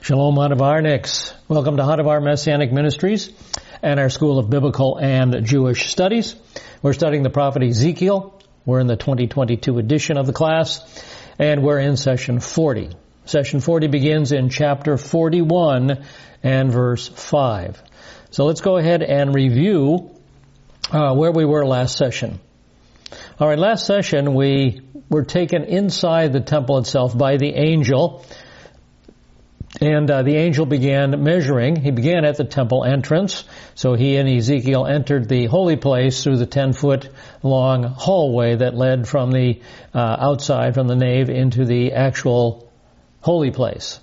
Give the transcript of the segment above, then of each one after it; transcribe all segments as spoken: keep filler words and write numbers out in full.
Shalom Hadavarniks. Welcome to Hadavar Messianic Ministries and our School of Biblical and Jewish Studies. We're studying the prophet Ezekiel. We're in the twenty twenty-two edition of the class, and we're in session forty. Session forty begins in chapter forty-one and verse five. So let's go ahead and review uh, where we were last session. All right, last session we were taken inside the temple itself by the angel. And uh, the angel began measuring. He began at the temple entrance. So he and Ezekiel entered the holy place through the ten-foot long hallway that led from the uh, outside, from the nave, into the actual holy place.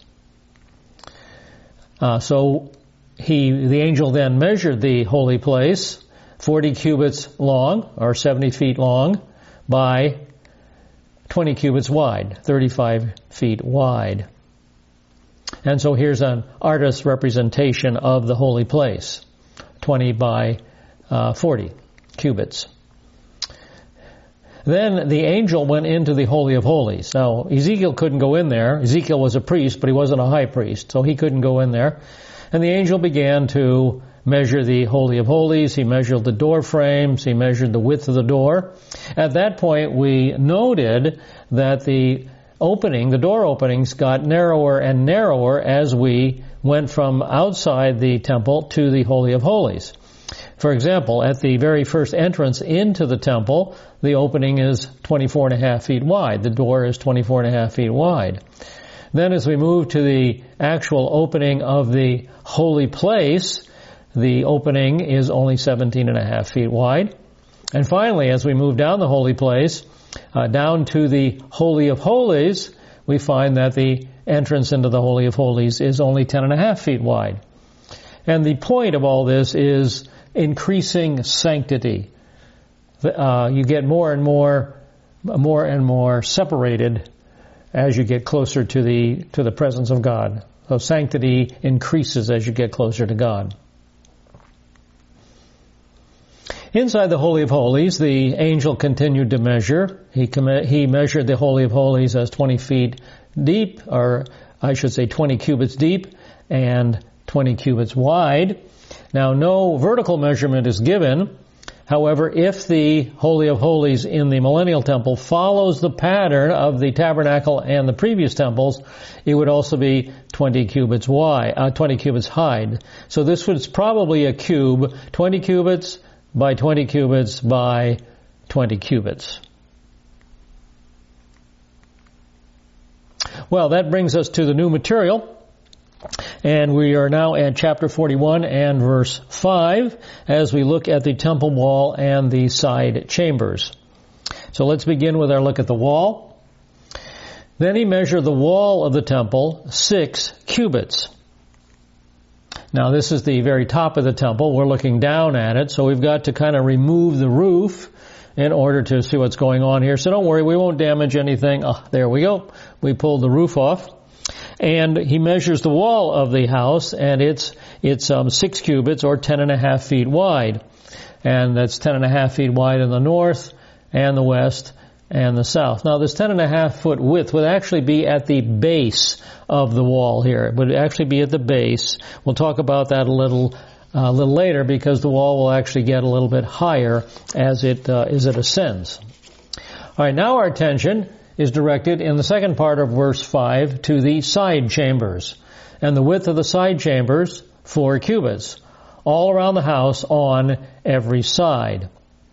Uh, so he, the angel then measured the holy place, forty cubits long, or seventy feet long, by twenty cubits wide, thirty-five feet wide. And so here's an artist's representation of the holy place, twenty by uh, forty cubits. Then the angel went into the Holy of Holies. Now, Ezekiel couldn't go in there. Ezekiel was a priest, but he wasn't a high priest, so he couldn't go in there. And the angel began to measure the Holy of Holies. He measured the door frames. He measured the width of the door. At that point, we noted that the opening, the door openings got narrower and narrower as we went from outside the temple to the Holy of Holies. For example, at the very first entrance into the temple, the opening is twenty-four and a half feet wide. The door is twenty-four and a half feet wide. Then as we move to the actual opening of the holy place, the opening is only seventeen and a half feet wide. And finally, as we move down the holy place, Uh, down to the Holy of Holies, we find that the entrance into the Holy of Holies is only ten and a half feet wide. And the point of all this is increasing sanctity. Uh, you get more and more, more and more separated as you get closer to the, to the presence of God. So sanctity increases as you get closer to God. Inside the Holy of Holies, the angel continued to measure. He com- he measured the Holy of Holies as twenty feet deep, or I should say twenty cubits deep and twenty cubits wide. Now, no vertical measurement is given. However, if the Holy of Holies in the Millennial Temple follows the pattern of the tabernacle and the previous temples, it would also be twenty cubits wide, uh, twenty cubits high. So this was probably a cube, twenty cubits by twenty cubits by twenty cubits. Well, that brings us to the new material. And we are now at chapter forty-one and verse five as we look at the temple wall and the side chambers. So let's begin with our look at the wall. Then he measured the wall of the temple six cubits. Now, this is the very top of the temple. We're looking down at it, so we've got to kind of remove the roof in order to see what's going on here. So don't worry, we won't damage anything. Oh, there we go. We pulled the roof off. And he measures the wall of the house, and it's it's um, six cubits, or ten and a half feet wide. And that's ten and a half feet wide in the north and the west and the south. Now, this ten and a half foot width would actually be at the base of the wall here. It would actually be at the base. We'll talk about that a little uh, a little later, because the wall will actually get a little bit higher as it uh, as it ascends. All right, now our attention is directed in the second part of verse five to the side chambers. And the width of the side chambers, four cubits, all around the house on every side.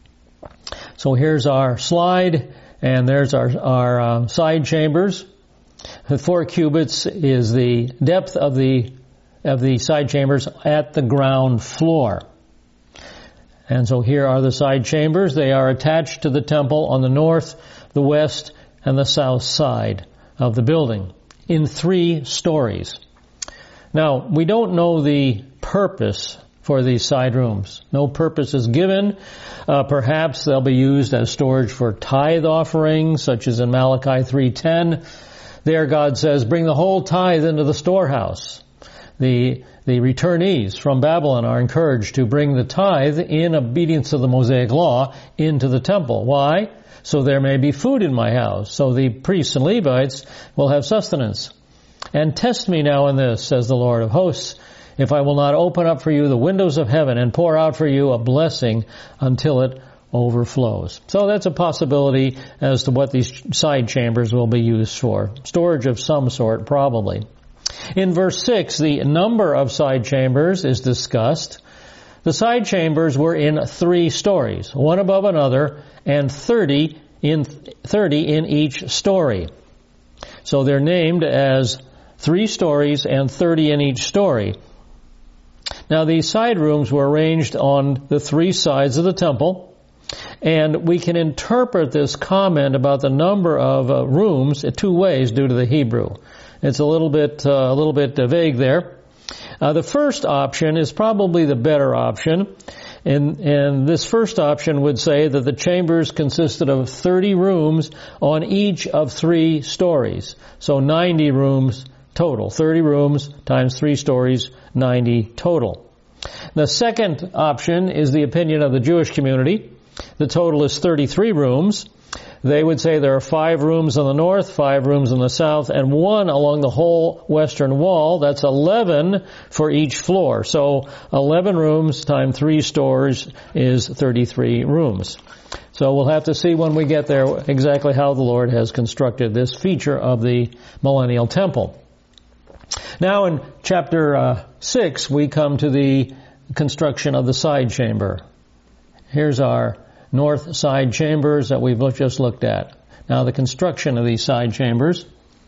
So here's our slide, and there's our, our um, side chambers. The four cubits is the depth of the of the side chambers at the ground floor. And so here are the side chambers. They are attached to the temple on the north, the west, and the south side of the building in three stories. Now, we don't know the purpose for these side rooms. No purpose is given. Uh, perhaps they'll be used as storage for tithe offerings, such as in Malachi three ten. There God says, bring the whole tithe into the storehouse. The, the returnees from Babylon are encouraged to bring the tithe in obedience to the Mosaic law into the temple. Why? So there may be food in my house. So the priests and Levites will have sustenance. And test me now in this, says the Lord of hosts, if I will not open up for you the windows of heaven and pour out for you a blessing until it overflows. So that's a possibility as to what these side chambers will be used for. Storage of some sort, probably. In verse six, the number of side chambers is discussed. The side chambers were in three stories, one above another, and thirty in thirty in each story. So they're named as three stories and thirty in each story. Now these side rooms were arranged on the three sides of the temple, and we can interpret this comment about the number of uh, rooms two ways due to the Hebrew. It's a little bit uh, a little bit uh, vague there. Uh, the first option is probably the better option, and, and this first option would say that the chambers consisted of thirty rooms on each of three stories. So ninety rooms total. thirty rooms times three stories, ninety total. The second option is the opinion of the Jewish community. The total is thirty-three rooms. They would say there are five rooms on the north, five rooms on the south, and one along the whole western wall. That's eleven for each floor. So eleven rooms times three stories is thirty-three rooms. So we'll have to see when we get there exactly how the Lord has constructed this feature of the millennial temple. Now in chapter uh, six, we come to the construction of the side chamber. Here's our north side chambers that we've just looked at. Now the construction of these side chambers.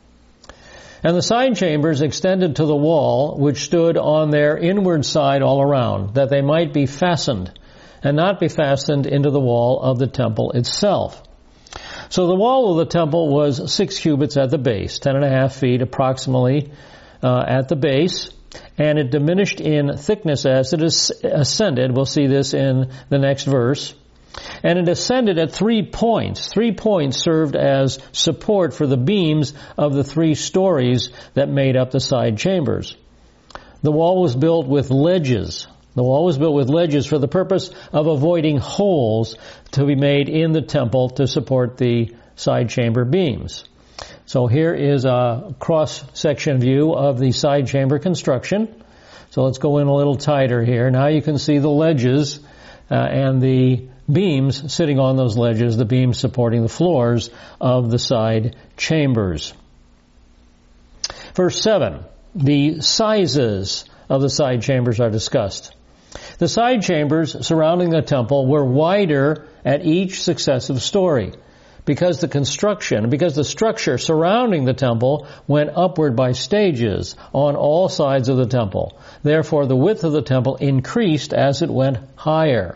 And the side chambers extended to the wall, which stood on their inward side all around, that they might be fastened, and not be fastened into the wall of the temple itself. So the wall of the temple was six cubits at the base, ten and a half feet approximately uh, at the base, and it diminished in thickness as it ascended. We'll see this in the next verse. And it ascended at three points. Three points served as support for the beams of the three stories that made up the side chambers. The wall was built with ledges. The wall was built with ledges for the purpose of avoiding holes to be made in the temple to support the side chamber beams. So here is a cross-section view of the side chamber construction. So let's go in a little tighter here. Now you can see the ledges uh, and the beams sitting on those ledges, the beams supporting the floors of the side chambers. Verse seven, the sizes of the side chambers are discussed. The side chambers surrounding the temple were wider at each successive story because the construction, because the structure surrounding the temple went upward by stages on all sides of the temple. Therefore, the width of the temple increased as it went higher.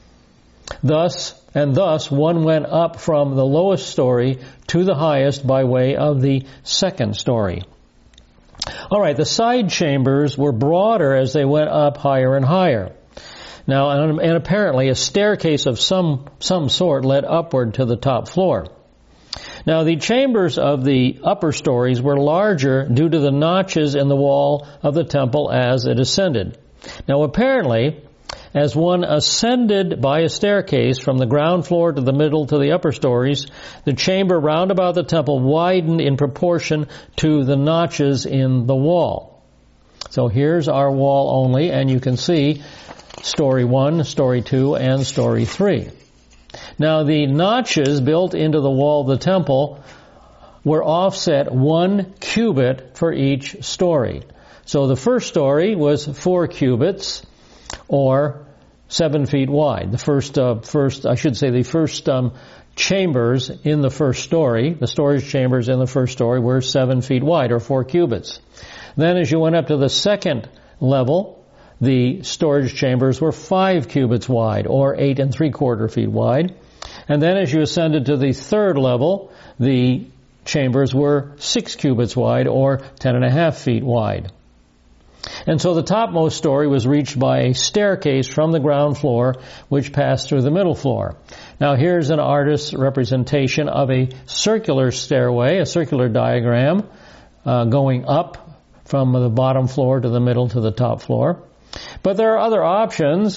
Thus, and thus, one went up from the lowest story to the highest by way of the second story. All right, the side chambers were broader as they went up higher and higher. Now, and, and apparently a staircase of some, some sort led upward to the top floor. Now, the chambers of the upper stories were larger due to the notches in the wall of the temple as it ascended. Now, apparently, as one ascended by a staircase from the ground floor to the middle to the upper stories, the chamber round about the temple widened in proportion to the notches in the wall. So here's our wall only, and you can see story one, story two, and story three. Now the notches built into the wall of the temple were offset one cubit for each story. So the first story was four cubits, or seven feet wide. The first, uh, first, I should say, the first um, chambers in the first story, the storage chambers in the first story, were seven feet wide, or four cubits. Then, as you went up to the second level, the storage chambers were five cubits wide, or eight and three quarter feet wide. And then, as you ascended to the third level, the chambers were six cubits wide, or ten and a half feet wide. And so the topmost story was reached by a staircase from the ground floor, which passed through the middle floor. Now here's an artist's representation of a circular stairway, a circular diagram, uh, going up from the bottom floor to the middle to the top floor. But there are other options.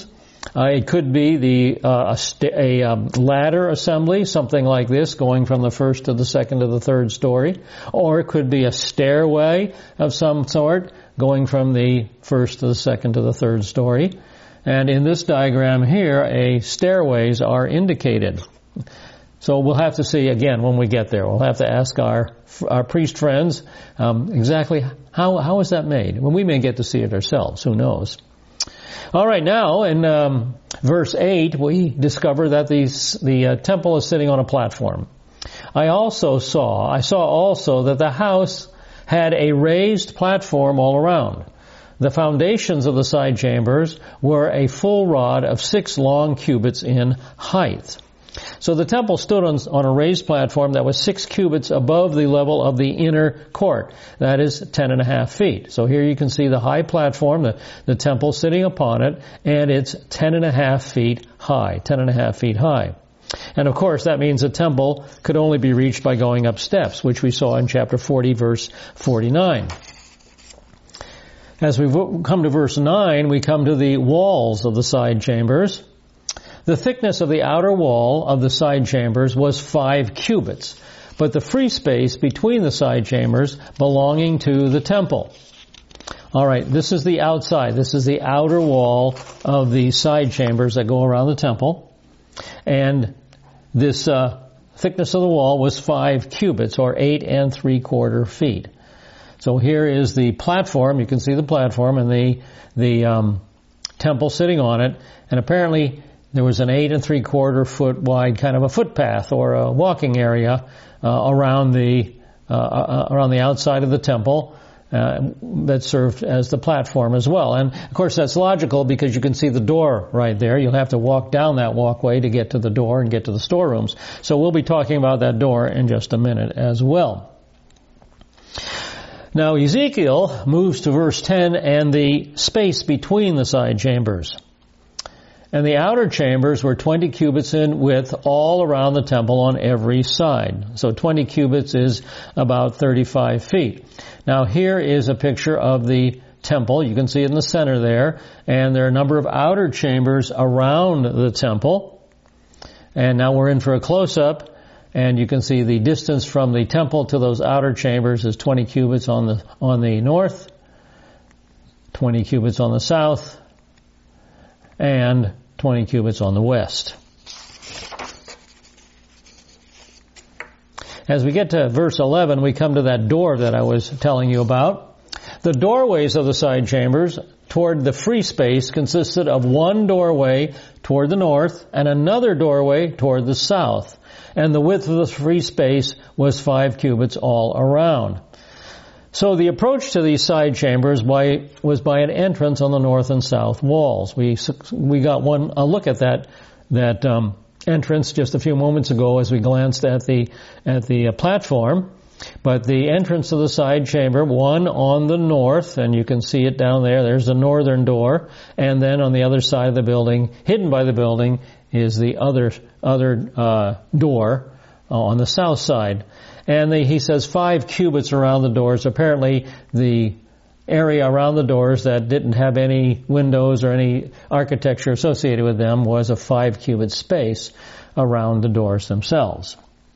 Uh, it could be the uh, a, st- a um, ladder assembly, something like this, going from the first to the second to the third story. Or it could be a stairway of some sort, going from the first to the second to the third story. And in this diagram here, a stairways are indicated. So we'll have to see again when we get there. We'll have to ask our our priest friends um, exactly how how is that made. Well, we may get to see it ourselves. Who knows? All right, now in um, verse eight, we discover that these, the uh, temple is sitting on a platform. I also saw, I saw also that the house had a raised platform all around. The foundations of the side chambers were a full rod of six long cubits in height. So the temple stood on, on a raised platform that was six cubits above the level of the inner court. That is ten and a half feet. So here you can see the high platform, the, the temple sitting upon it, and it's ten and a half feet high, ten and a half feet high. And of course that means the temple could only be reached by going up steps, which we saw in chapter forty, verse forty-nine. As we come to verse nine, we come to the walls of the side chambers. The thickness of the outer wall of the side chambers was five cubits, but the free space between the side chambers belonging to the temple. All right, this is the outside. This is the outer wall of the side chambers that go around the temple. And this uh, thickness of the wall was five cubits, or eight and three quarter feet. So here is the platform. You can see the platform and the the um, temple sitting on it. And apparently there was an eight and three quarter foot wide kind of a footpath or a walking area uh, around the uh, uh, around the outside of the temple uh, that served as the platform as well. And of course that's logical because you can see the door right there. You'll have to walk down that walkway to get to the door and get to the storerooms. So we'll be talking about that door in just a minute as well. Now Ezekiel moves to verse ten and the space between the side chambers. And the outer chambers were twenty cubits in width all around the temple on every side. So twenty cubits is about thirty-five feet. Now here is a picture of the temple. You can see it in the center there. And there are a number of outer chambers around the temple. And now we're in for a close-up. And you can see the distance from the temple to those outer chambers is twenty cubits on the on the north, twenty cubits on the south, and twenty cubits on the west. As we get to verse eleven, we come to that door that I was telling you about. The doorways of the side chambers toward the free space consisted of one doorway toward the north and another doorway toward the south. And the width of the free space was five cubits all around. So the approach to these side chambers by, was by an entrance on the north and south walls. We we got one a look at that that um, entrance just a few moments ago as we glanced at the at the uh, platform. But the entrance of the side chamber, one on the north, and you can see it down there. There's the northern door, and then on the other side of the building, hidden by the building, is the other other uh, door uh, on the south side. And the, he says five cubits around the doors. Apparently the area around the doors that didn't have any windows or any architecture associated with them was a five cubit space around the doors themselves.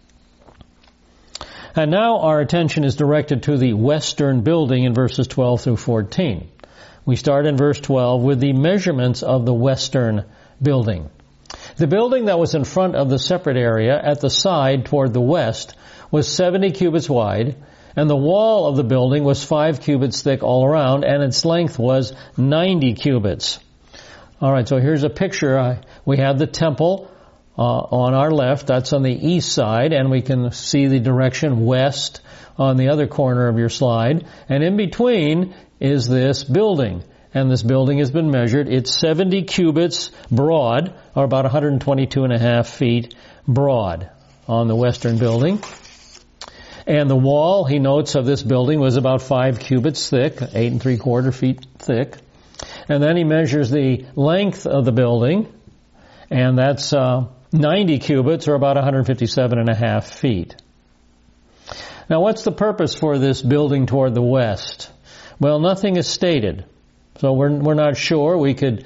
And now our attention is directed to the western building in verses twelve through fourteen. We start in verse twelve with the measurements of the western building. The building that was in front of the separate area at the side toward the west was seventy cubits wide, and the wall of the building was five cubits thick all around, and its length was ninety cubits. All right, so here's a picture. Uh, we have the temple uh, on our left. That's on the east side, and we can see the direction west on the other corner of your slide. And in between is this building. And this building has been measured. It's seventy cubits broad, or about one hundred twenty-two and a half feet broad on the western building. And the wall, he notes, of this building was about five cubits thick, eight and three quarter feet thick. And then he measures the length of the building, and that's uh, ninety cubits, or about one hundred fifty-seven and a half feet. Now, what's the purpose for this building toward the west? Well, nothing is stated. So we're we're not sure. We could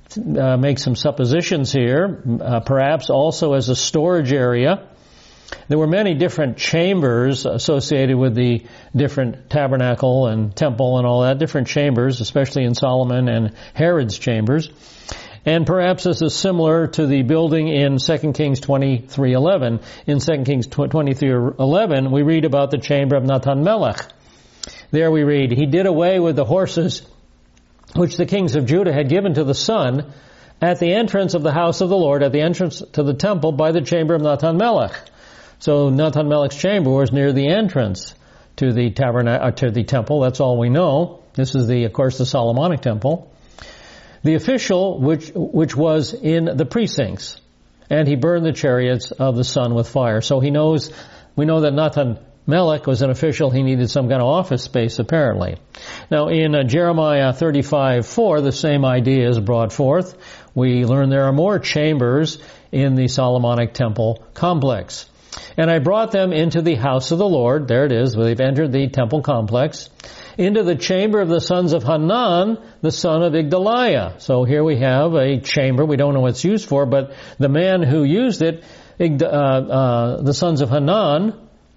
uh, make some suppositions here, uh, perhaps also as a storage area. There were many different chambers associated with the different tabernacle and temple and all that, different chambers, especially in Solomon and Herod's chambers. And perhaps this is similar to the building in Second Kings twenty-three eleven. In Second Kings twenty-three eleven, we read about the chamber of Nathan-Melech. There we read, he did away with the horses which the kings of Judah had given to the sun at the entrance of the house of the Lord, at the entrance to the temple by the chamber of Nathan-Melech. So Nathan-Melech's chamber was near the entrance to the tabernacle, to the temple. That's all we know. This is the, of course, the Solomonic temple. The official, which which was in the precincts, and he burned the chariots of the sun with fire. So he knows, we know that Nathan-Melech was an official. He needed some kind of office space, apparently. Now, in uh, Jeremiah thirty-five four, the same idea is brought forth. We learn there are more chambers in the Solomonic temple complex. And I brought them into the house of the Lord. There it is. They've entered the temple complex. Into the chamber of the sons of Hanan, the son of Igdaliah. So here we have a chamber. We don't know what it's used for, but the man who used it, uh, uh, the sons of Hanan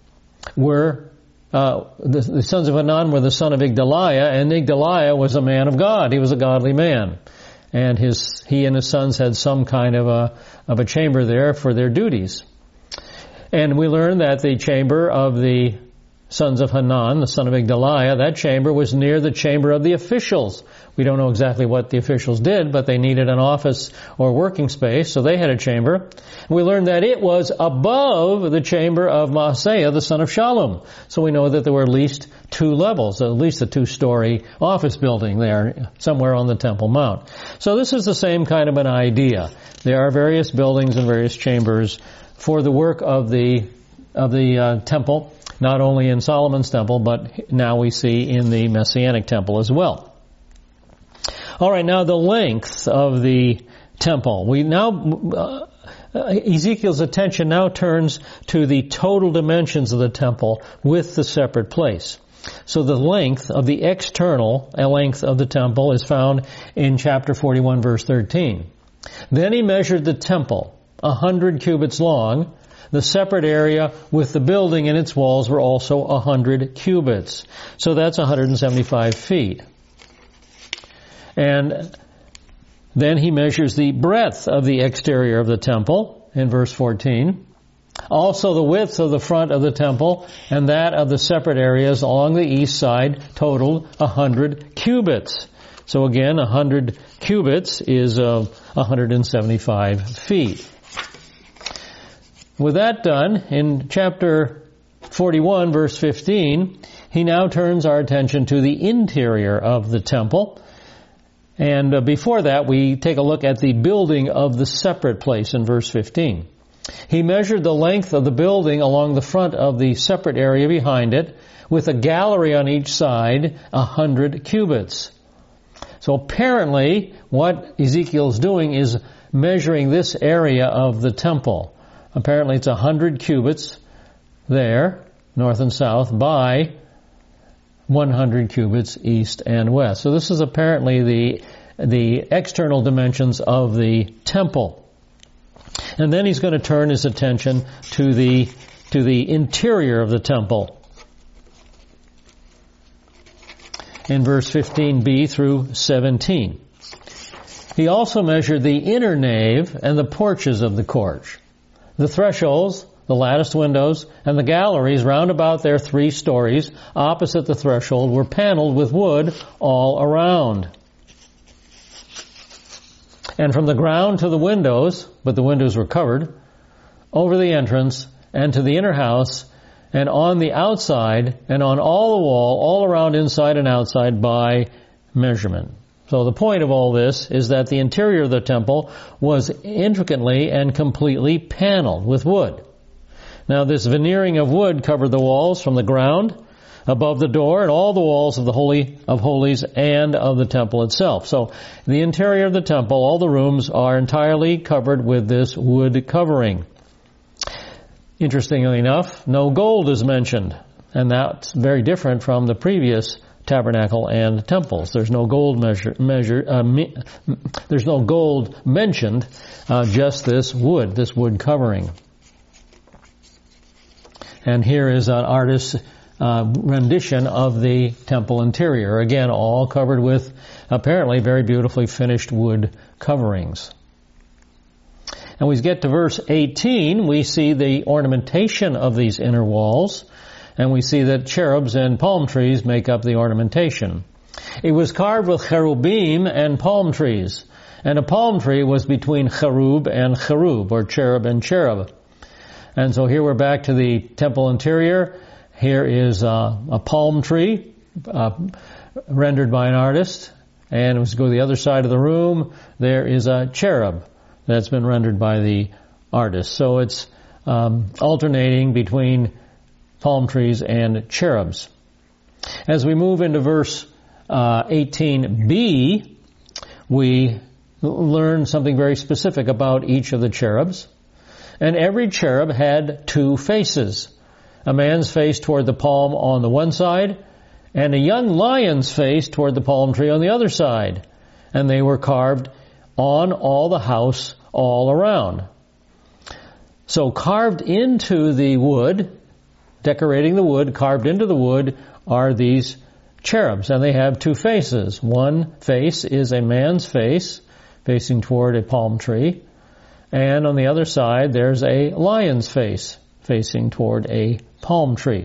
were, uh, the, the sons of Hanan were the son of Igdaliah, and Igdaliah was a man of God. He was a godly man. And his, he and his sons had some kind of a, of a chamber there for their duties. And we learn that the chamber of the sons of Hanan, the son of Igdaliah, that chamber was near the chamber of the officials. We don't know exactly what the officials did, but they needed an office or working space, so they had a chamber. We learned that it was above the chamber of Maaseiah, the son of Shallum. So we know that there were at least two levels, at least a two-story office building there, somewhere on the Temple Mount. So this is the same kind of an idea. There are various buildings and various chambers for the work of the of the uh, temple, not only in Solomon's temple, but now we see in the Messianic temple as well. All right, now the length of the temple. We now, uh, Ezekiel's attention now turns to the total dimensions of the temple with the separate place. So the length of the external length of the temple is found in chapter forty-one, verse thirteen. Then he measured the temple, a hundred cubits long. The separate area with the building and its walls were also a hundred cubits. So that's one hundred seventy-five feet. And then he measures the breadth of the exterior of the temple in verse fourteen. Also the width of the front of the temple and that of the separate areas along the east side totaled a hundred cubits. So again, a hundred cubits is uh, one hundred seventy-five feet. With that done, in chapter forty-one, verse fifteen, he now turns our attention to the interior of the temple. And uh, before that, we take a look at the building of the separate place in verse fifteen. He measured the length of the building along the front of the separate area behind it, with a gallery on each side, a hundred cubits. So apparently, what Ezekiel's doing is measuring this area of the temple. Apparently it's a hundred cubits there, north and south, by one hundred cubits east and west. So this is apparently the the external dimensions of the temple. And then he's going to turn his attention to the to the interior of the temple. In verse fifteen b through seventeen. He also measured the inner nave and the porches of the court. The thresholds, the latticed windows, and the galleries round about their three stories opposite the threshold were paneled with wood all around. And from the ground to the windows, but the windows were covered, over the entrance and to the inner house, and on the outside, and on all the wall, all around inside and outside by measurement. So the point of all this is that the interior of the temple was intricately and completely paneled with wood. Now this veneering of wood covered the walls from the ground, above the door, and all the walls of the Holy of Holies and of the temple itself. So the interior of the temple, all the rooms are entirely covered with this wood covering. Interestingly enough, no gold is mentioned, and that's very different from the previous tabernacle and temples. There's no gold measure, measure uh, me, there's no gold mentioned, uh, just this wood, this wood covering. And here is an artist's uh, rendition of the temple interior. Again, all covered with apparently very beautifully finished wood coverings. And we get to verse eighteen, we see the ornamentation of these inner walls, and we see that cherubs and palm trees make up the ornamentation. It was carved with cherubim and palm trees, and a palm tree was between cherub and cherub, or cherub and cherub. And so here we're back to the temple interior. Here is uh, a palm tree uh, rendered by an artist, and as we go to the other side of the room, there is a cherub that's been rendered by the artist. So it's um, alternating between palm trees and cherubs. As we move into verse uh, eighteen b, we learn something very specific about each of the cherubs. And every cherub had two faces, a man's face toward the palm on the one side, and a young lion's face toward the palm tree on the other side. And they were carved on all the house all around. So carved into the wood, decorating the wood, carved into the wood, are these cherubs, and they have two faces. One face is a man's face, facing toward a palm tree, and on the other side there's a lion's face, facing toward a palm tree.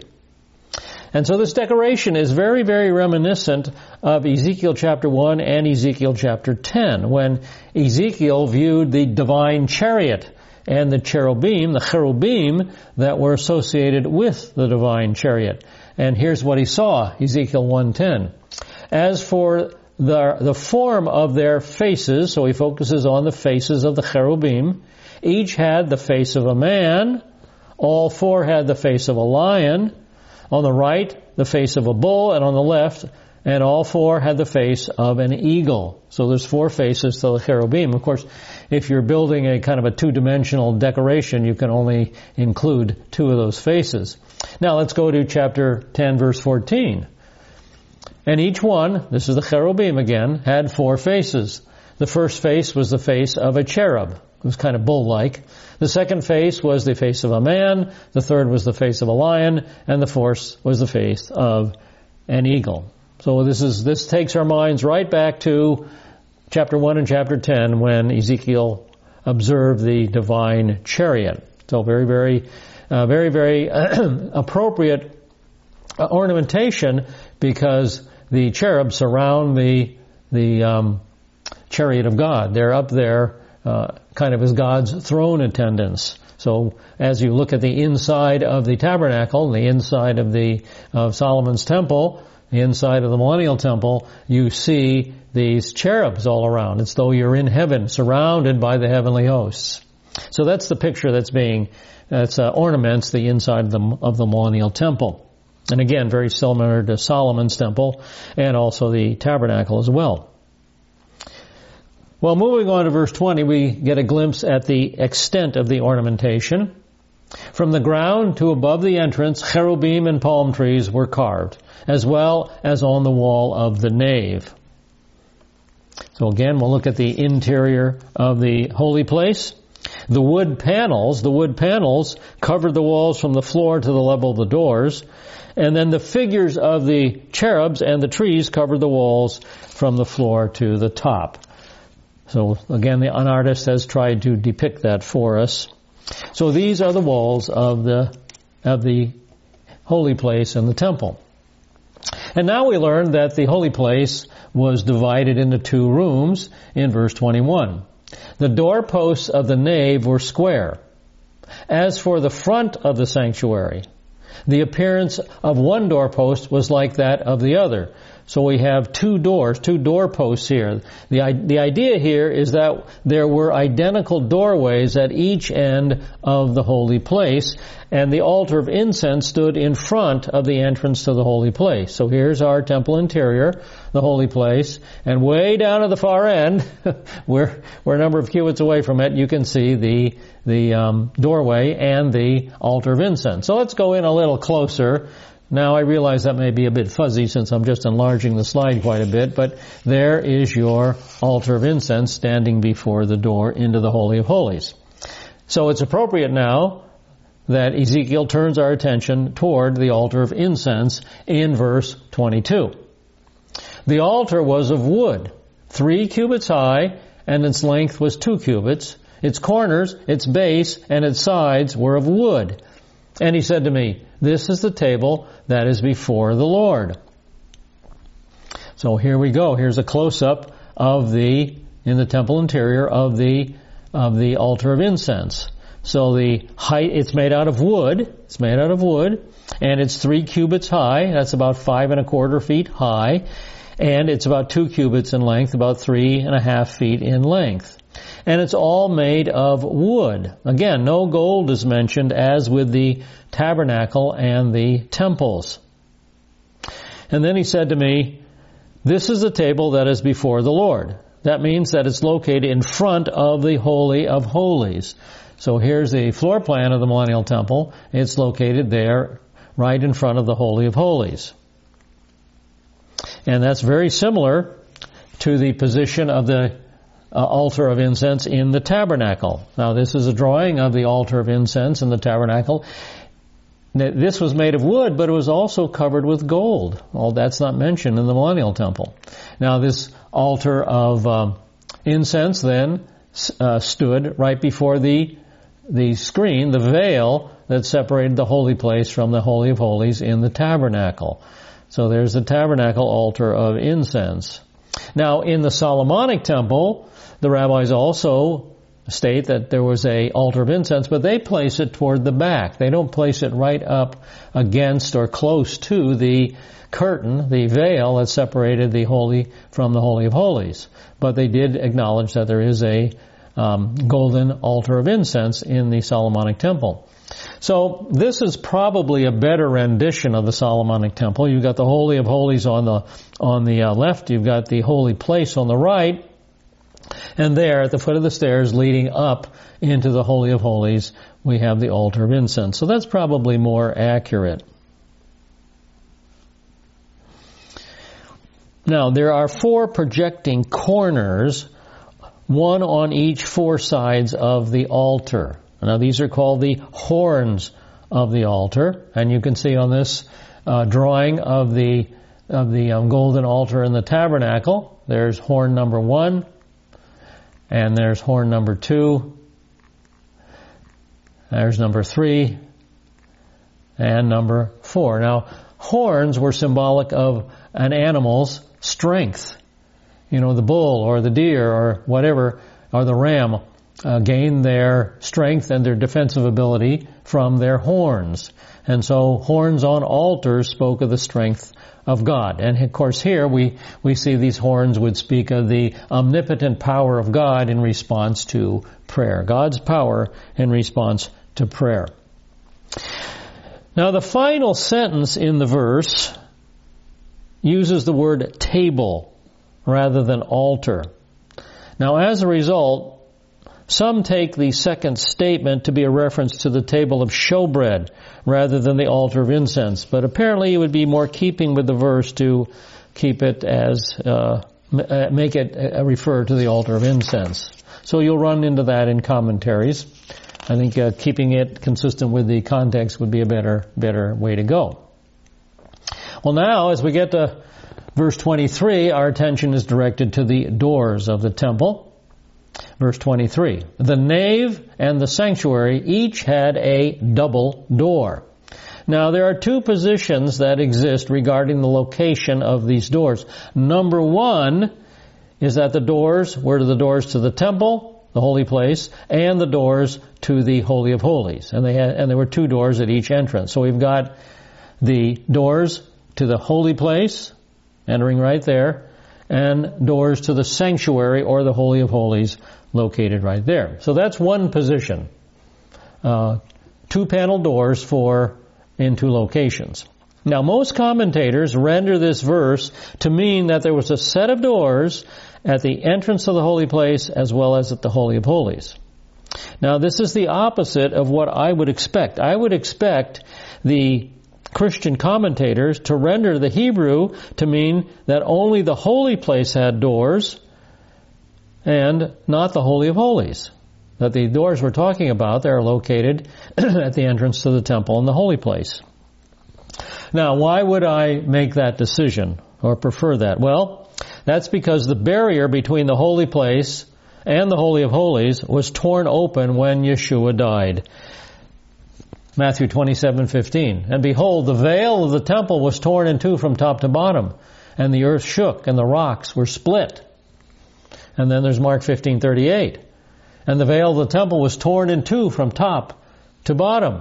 And so this decoration is very, very reminiscent of Ezekiel chapter one and Ezekiel chapter ten, when Ezekiel viewed the divine chariot and the cherubim, the cherubim that were associated with the divine chariot. And here's what he saw, Ezekiel one ten. As for the, the form of their faces, so he focuses on the faces of the cherubim, each had the face of a man, all four had the face of a lion, on the right, the face of a bull, and on the left, and all four had the face of an eagle. So there's four faces to the cherubim. Of course, if you're building a kind of a two-dimensional decoration, you can only include two of those faces. Now let's go to chapter ten, verse fourteen. And each one, this is the cherubim again, had four faces. The first face was the face of a cherub. It was kind of bull-like. The second face was the face of a man. The third was the face of a lion. And the fourth was the face of an eagle. So this is this takes our minds right back to chapter one and chapter ten when Ezekiel observed the divine chariot. So very, very, uh, very, very appropriate uh, ornamentation, because the cherubs surround the the um, chariot of God. They're up there uh, kind of as God's throne attendants. So as you look at the inside of the tabernacle, the inside of the of Solomon's temple, the inside of the millennial temple, you see these cherubs all around. It's though you're in heaven, surrounded by the heavenly hosts. So that's the picture that's being, that's uh, ornaments the inside of the, of the millennial temple. And again, very similar to Solomon's temple and also the tabernacle as well. Well, moving on to verse twenty, we get a glimpse at the extent of the ornamentation. From the ground to above the entrance, cherubim and palm trees were carved, as well as on the wall of the nave. So again, we'll look at the interior of the holy place. The wood panels, the wood panels covered the walls from the floor to the level of the doors, and then the figures of the cherubs and the trees covered the walls from the floor to the top. So again, the an artist has tried to depict that for us. So these are the walls of the of the holy place and the temple. And now we learn that the holy place was divided into two rooms in verse twenty-one. The doorposts of the nave were square. As for the front of the sanctuary, the appearance of one doorpost was like that of the other. So we have two doors, two doorposts here. The, the idea here is that there were identical doorways at each end of the holy place, and the altar of incense stood in front of the entrance to the holy place. So here's our temple interior, the holy place, and way down at the far end, where we're a number of cubits away from it, you can see the the um, doorway and the altar of incense. So let's go in a little closer Now I realize that may be a bit fuzzy since I'm just enlarging the slide quite a bit, but there is your altar of incense standing before the door into the Holy of Holies. So it's appropriate now that Ezekiel turns our attention toward the altar of incense in verse twenty-two. The altar was of wood, three cubits high, and its length was two cubits. Its corners, its base, and its sides were of wood. And he said to me, this is the table that is before the Lord. So here we go. Here's a close-up of the, in the temple interior, of the, of the altar of incense. So the height, it's made out of wood. It's made out of wood. And it's three cubits high. That's about five and a quarter feet high. And it's about two cubits in length, about three and a half feet in length. And it's all made of wood. Again, no gold is mentioned as with the tabernacle and the temples. And then he said to me, this is the table that is before the Lord. That means that it's located in front of the Holy of Holies. So here's the floor plan of the Millennial Temple. It's located there right in front of the Holy of Holies. And that's very similar to the position of the uh, altar of incense in the tabernacle. Now this is a drawing of the altar of incense in the tabernacle. This was made of wood, but it was also covered with gold. Well, that's not mentioned in the Millennial Temple. Now this altar of uh, incense then uh, stood right before the the screen, the veil that separated the holy place from the Holy of Holies in the tabernacle. So there's the tabernacle altar of incense. Now in the Solomonic Temple, the rabbis also state that there was a altar of incense, but they place it toward the back. They don't place it right up against or close to the curtain, the veil that separated the holy from the Holy of Holies. But they did acknowledge that there is a um, golden altar of incense in the Solomonic Temple. So this is probably a better rendition of the Solomonic Temple. You've got the Holy of Holies on the on the uh, left. You've got the holy place on the right. And there, at the foot of the stairs leading up into the Holy of Holies, we have the altar of incense. So that's probably more accurate. Now, there are four projecting corners, one on each four sides of the altar. Now, these are called the horns of the altar. And you can see on this uh, drawing of the, of the um, golden altar in the tabernacle, there's horn number one. And there's horn number two, there's number three, and number four. Now, horns were symbolic of an animal's strength. You know, the bull or the deer or whatever, or the ram, uh, gain their strength and their defensive ability from their horns. And so horns on altars spoke of the strength of God. And of course here we, we see these horns would speak of the omnipotent power of God in response to prayer. God's power in response to prayer. Now the final sentence in the verse uses the word table rather than altar. Now as a result, some take the second statement to be a reference to the table of showbread rather than the altar of incense. But apparently it would be more keeping with the verse to keep it as, uh, make it uh, refer to the altar of incense. So you'll run into that in commentaries. I think uh, keeping it consistent with the context would be a better, better way to go. Well now, as we get to verse twenty-three, our attention is directed to the doors of the temple. Verse twenty-three, the nave and the sanctuary each had a double door. Now there are two positions that exist regarding the location of these doors. Number one is that the doors were the doors to the temple, the holy place, and the doors to the Holy of Holies. And they had, and there were two doors at each entrance. So we've got the doors to the holy place, entering right there, and doors to the sanctuary or the Holy of Holies located right there. So that's one position. Uh, two panel doors for in two locations. Now most commentators render this verse to mean that there was a set of doors at the entrance of the holy place as well as at the Holy of Holies. Now this is the opposite of what I would expect. I would expect the Christian commentators to render the Hebrew to mean that only the holy place had doors and not the Holy of Holies. That the doors we're talking about, they're located at the entrance to the temple and the holy place. Now, why would I make that decision or prefer that? Well, that's because the barrier between the holy place and the Holy of Holies was torn open when Yeshua died. Matthew twenty-seven fifteen. And behold, the veil of the temple was torn in two from top to bottom, and the earth shook, and the rocks were split. And then there's Mark fifteen thirty-eight. And the veil of the temple was torn in two from top to bottom.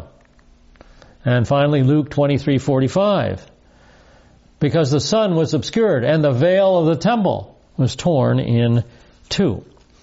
And finally, Luke twenty-three forty-five. Because the sun was obscured, and the veil of the temple was torn in two.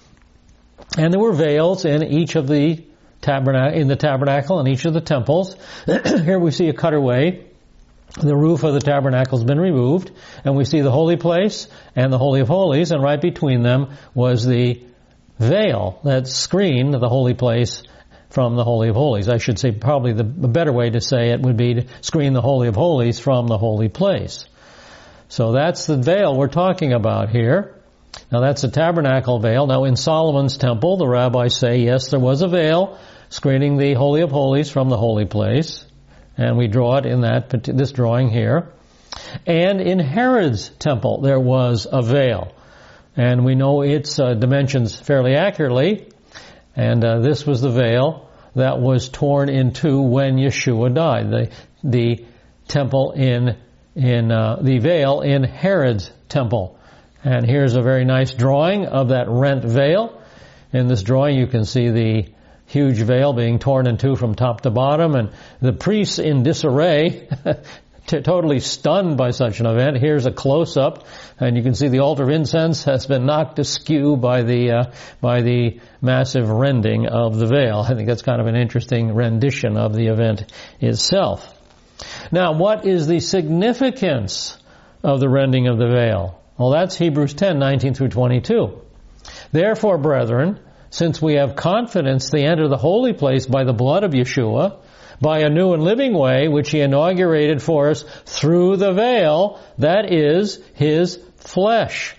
And there were veils in each of the tabernacle, in the tabernacle and each of the temples. Here we see a cutaway. The roof of the tabernacle has been removed, and we see the holy place and the Holy of Holies, and right between them was the veil that screened the holy place from the Holy of Holies. I should say probably the, the better way to say it would be to screen the Holy of Holies from the holy place. So that's the veil we're talking about here. Now that's a tabernacle veil. Now in Solomon's temple, the rabbis say, yes, there was a veil screening the Holy of Holies from the holy place. And we draw it in that this drawing here. And in Herod's temple, there was a veil. And we know its uh, dimensions fairly accurately. And uh, this was the veil that was torn in two when Yeshua died. The, the temple in, in uh, the veil in Herod's temple. And here's a very nice drawing of that rent veil. In this drawing you can see the huge veil being torn in two from top to bottom, and the priests in disarray, t- totally stunned by such an event. Here's a close-up, and you can see the altar of incense has been knocked askew by the uh, by the massive rending of the veil. I think that's kind of an interesting rendition of the event itself. Now, what is the significance of the rending of the veil? Well, that's Hebrews ten nineteen through twenty-two. Therefore, brethren, since we have confidence to enter the holy place by the blood of Yeshua, by a new and living way which he inaugurated for us through the veil, that is, his flesh.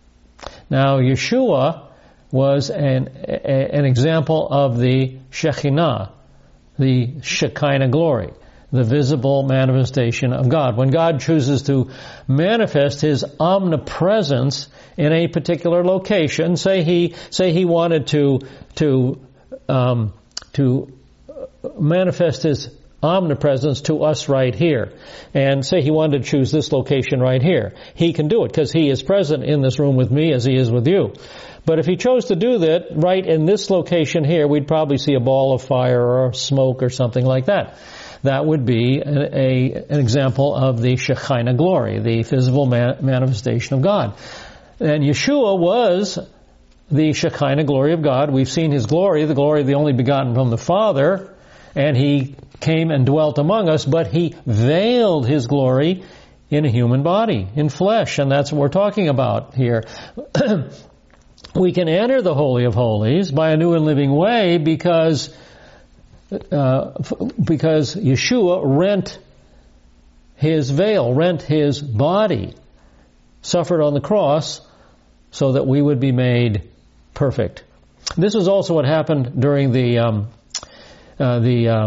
Now, Yeshua was an, a, an example of the Shekinah, the Shekinah glory, the visible manifestation of God. When God chooses to manifest his omnipresence in a particular location, say he say he wanted to to um, to manifest his omnipresence to us right here, and say he wanted to choose this location right here, he can do it because he is present in this room with me as he is with you. But if he chose to do that right in this location here, we'd probably see a ball of fire or smoke or something like that. That would be a, a, an example of the Shekinah glory, the visible man, manifestation of God. And Yeshua was the Shekinah glory of God. We've seen his glory, the glory of the only begotten from the Father, and he came and dwelt among us, but he veiled his glory in a human body, in flesh, and that's what we're talking about here. We can enter the Holy of Holies by a new and living way because Uh, because Yeshua rent his veil, rent his body, suffered on the cross so that we would be made perfect. This is also what happened during the, um, uh, the, uh,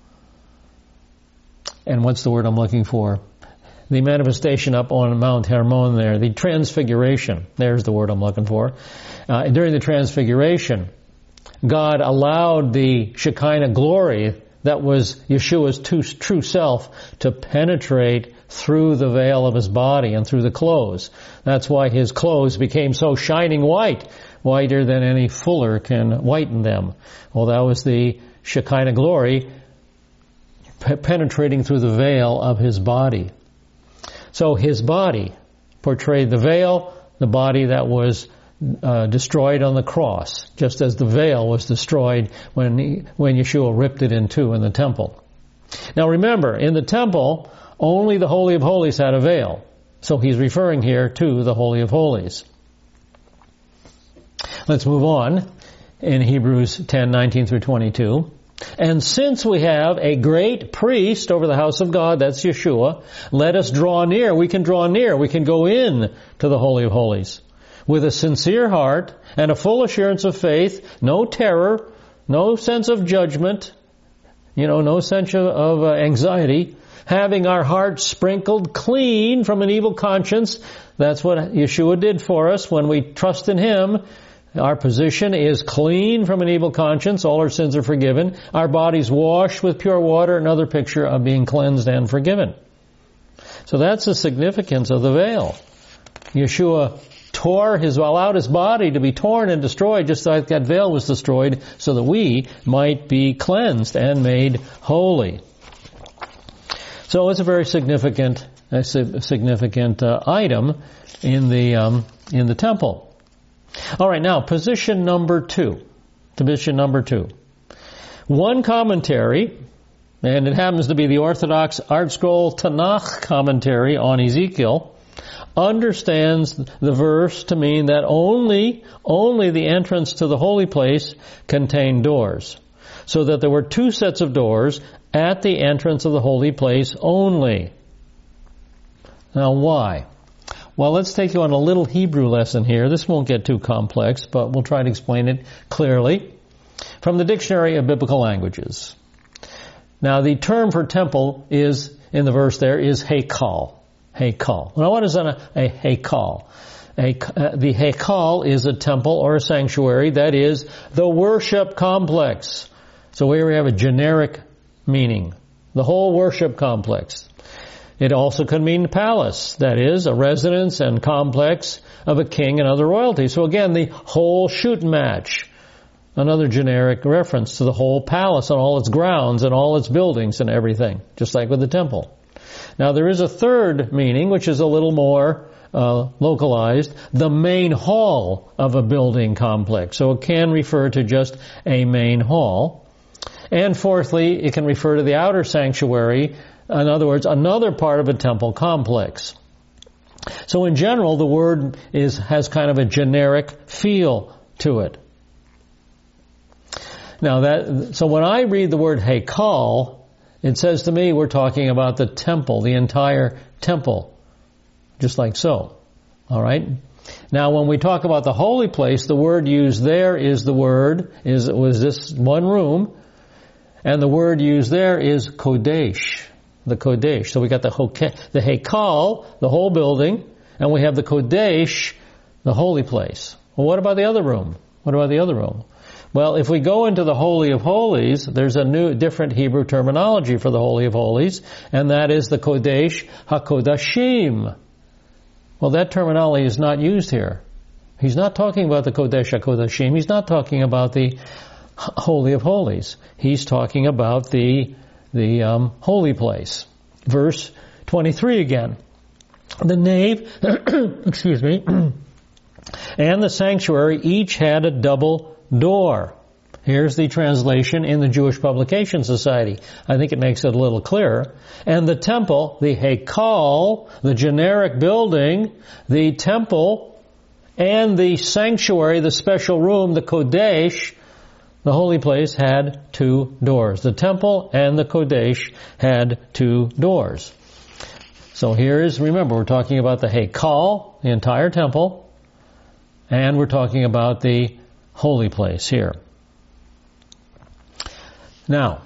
and what's the word I'm looking for? The manifestation up on Mount Hermon there, the transfiguration. There's the word I'm looking for. Uh, during the transfiguration, God allowed the Shekinah glory that was Yeshua's true self to penetrate through the veil of his body and through the clothes. That's why his clothes became so shining white, whiter than any fuller can whiten them. Well, that was the Shekinah glory pe- penetrating through the veil of his body. So his body portrayed the veil, the body that was Uh, destroyed on the cross, just as the veil was destroyed when he, when Yeshua ripped it in two in the temple. Now remember, in the temple, only the Holy of Holies had a veil. So he's referring here to the Holy of Holies. Let's move on in Hebrews ten nineteen through twenty-two. And since we have a great priest over the house of God, that's Yeshua, let us draw near. We can draw near. We can go in to the Holy of Holies with a sincere heart and a full assurance of faith, no terror, no sense of judgment, you know, no sense of uh, anxiety, having our hearts sprinkled clean from an evil conscience. That's what Yeshua did for us when we trust in Him. Our position is clean from an evil conscience. All our sins are forgiven. Our bodies washed with pure water, another picture of being cleansed and forgiven. So that's the significance of the veil. Yeshua tore his, allowed his body to be torn and destroyed just like that veil was destroyed so that we might be cleansed and made holy. So it's a very significant, a significant uh, item in the, um, in the temple. All right, now position number two. Position number two. One commentary, and it happens to be the Orthodox Art Scroll Tanakh commentary on Ezekiel, understands the verse to mean that only, only the entrance to the holy place contained doors. So that there were two sets of doors at the entrance of the holy place only. Now why? Well, let's take you on a little Hebrew lesson here. This won't get too complex, but we'll try to explain it clearly. From the Dictionary of Biblical Languages. Now, the term for temple is, in the verse there, is Hekal. Hekal. Now, what is a, a Hekal? A, uh, the Hekal is a temple or a sanctuary, that is, the worship complex. So here we have a generic meaning. The whole worship complex. It also could mean palace, that is, a residence and complex of a king and other royalty. So again, the whole shoot match, another generic reference to the whole palace and all its grounds and all its buildings and everything, just like with the temple. Now there is a third meaning, which is a little more uh, localized, the main hall of a building complex. So it can refer to just a main hall. And fourthly, it can refer to the outer sanctuary. In other words, another part of a temple complex. So in general, the word is has kind of a generic feel to it. Now that, so when I read the word Hekal, it says to me we're talking about the temple, the entire temple, just like so. All right. Now, when we talk about the holy place, the word used there is the word is was this one room, and the word used there is Kodesh. The Kodesh. So we got the the Hekal, the whole building, and we have the Kodesh, the holy place. Well, what about the other room? What about the other room? Well, if we go into the Holy of Holies, there's a new, different Hebrew terminology for the Holy of Holies, and that is the Kodesh HaKodashim. Well, that terminology is not used here. He's not talking about the Kodesh HaKodashim. He's not talking about the Holy of Holies. He's talking about the the um, holy place. Verse twenty-three again. The nave, excuse me, and the sanctuary each had a double door. Here's the translation in the Jewish Publication Society. I think it makes it a little clearer. And the temple, the Hekal, the generic building, the temple, and the sanctuary, the special room, the Kodesh, the holy place, had two doors. The temple and the Kodesh had two doors. So here is, remember, we're talking about the Hekal, the entire temple, and we're talking about the holy place here. Now,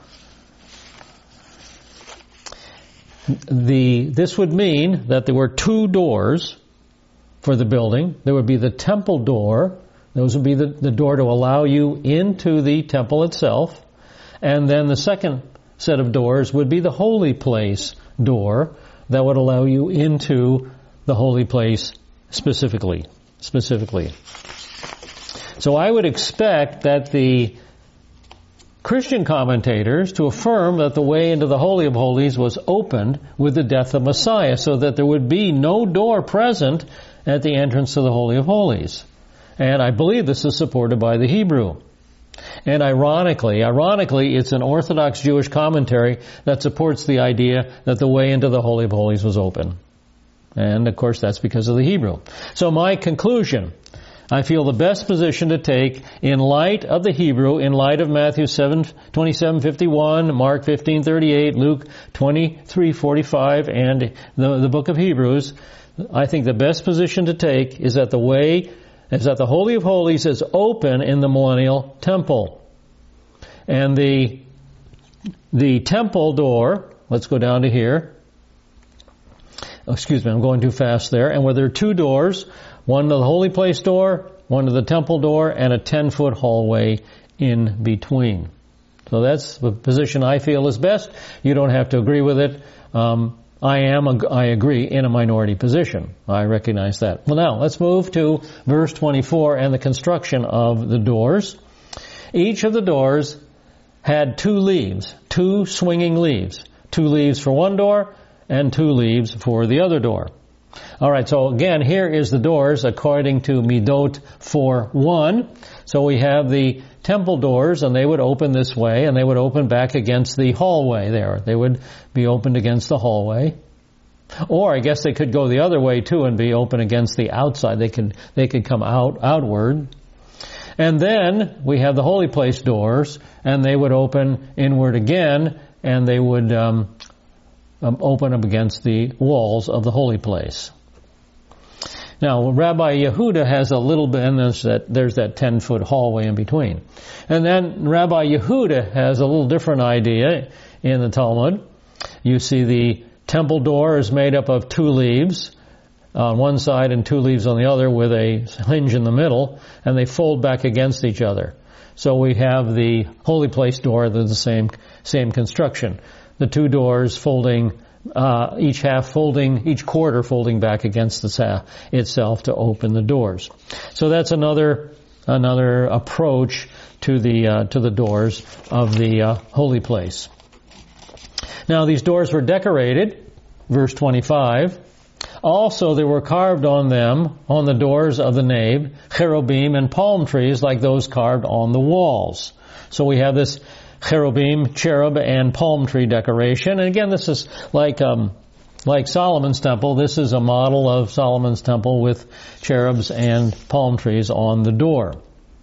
the this would mean that there were two doors for the building. There would be the temple door. Those would be the, the door to allow you into the temple itself. And then the second set of doors would be the holy place door that would allow you into the holy place specifically. Specifically. So I would expect that the Christian commentators to affirm that the way into the Holy of Holies was opened with the death of Messiah, so that there would be no door present at the entrance to the Holy of Holies. And I believe this is supported by the Hebrew. And ironically, ironically, it's an Orthodox Jewish commentary that supports the idea that the way into the Holy of Holies was open. And of course, that's because of the Hebrew. So my conclusion, I feel the best position to take in light of the Hebrew, in light of Matthew seven, twenty-seven fifty-one, Mark fifteen thirty-eight, Luke twenty-three forty-five, and the, the book of Hebrews. I think the best position to take is that the way, is that the Holy of Holies is open in the millennial temple. And the, the temple door, let's go down to here. Oh, excuse me, I'm going too fast there. And where there are two doors, one to the holy place door, one to the temple door, and a ten-foot hallway in between. So that's the position I feel is best. You don't have to agree with it. Um, I am, a, I agree, in a minority position. I recognize that. Well, now, let's move to verse twenty-four and the construction of the doors. Each of the doors had two leaves, two swinging leaves. Two leaves for one door and two leaves for the other door. All right, so again, here is the doors according to Midot four one. So we have the temple doors, and they would open this way, and they would open back against the hallway there. They would be opened against the hallway. Or I guess they could go the other way too and be open against the outside. They could, they could come out, outward. And then we have the holy place doors, and they would open inward again, and they would um, um, open up against the walls of the holy place. Now, Rabbi Yehuda has a little bit, and there's that, there's that ten-foot hallway in between. And then Rabbi Yehuda has a little different idea in the Talmud. You see the temple door is made up of two leaves on one side and two leaves on the other with a hinge in the middle, and they fold back against each other. So we have the holy place door, they're the same, same construction. The two doors folding Uh, each half folding, each quarter folding back against the, itself to open the doors. So that's another another approach to the uh, to the doors of the uh, holy place. Now these doors were decorated, verse twenty-five. Also there were carved on them, on the doors of the nave, cherubim and palm trees like those carved on the walls. So we have this cherubim, cherub, and palm tree decoration. And again, this is like um, like Solomon's temple. This is a model of Solomon's temple with cherubs and palm trees on the door.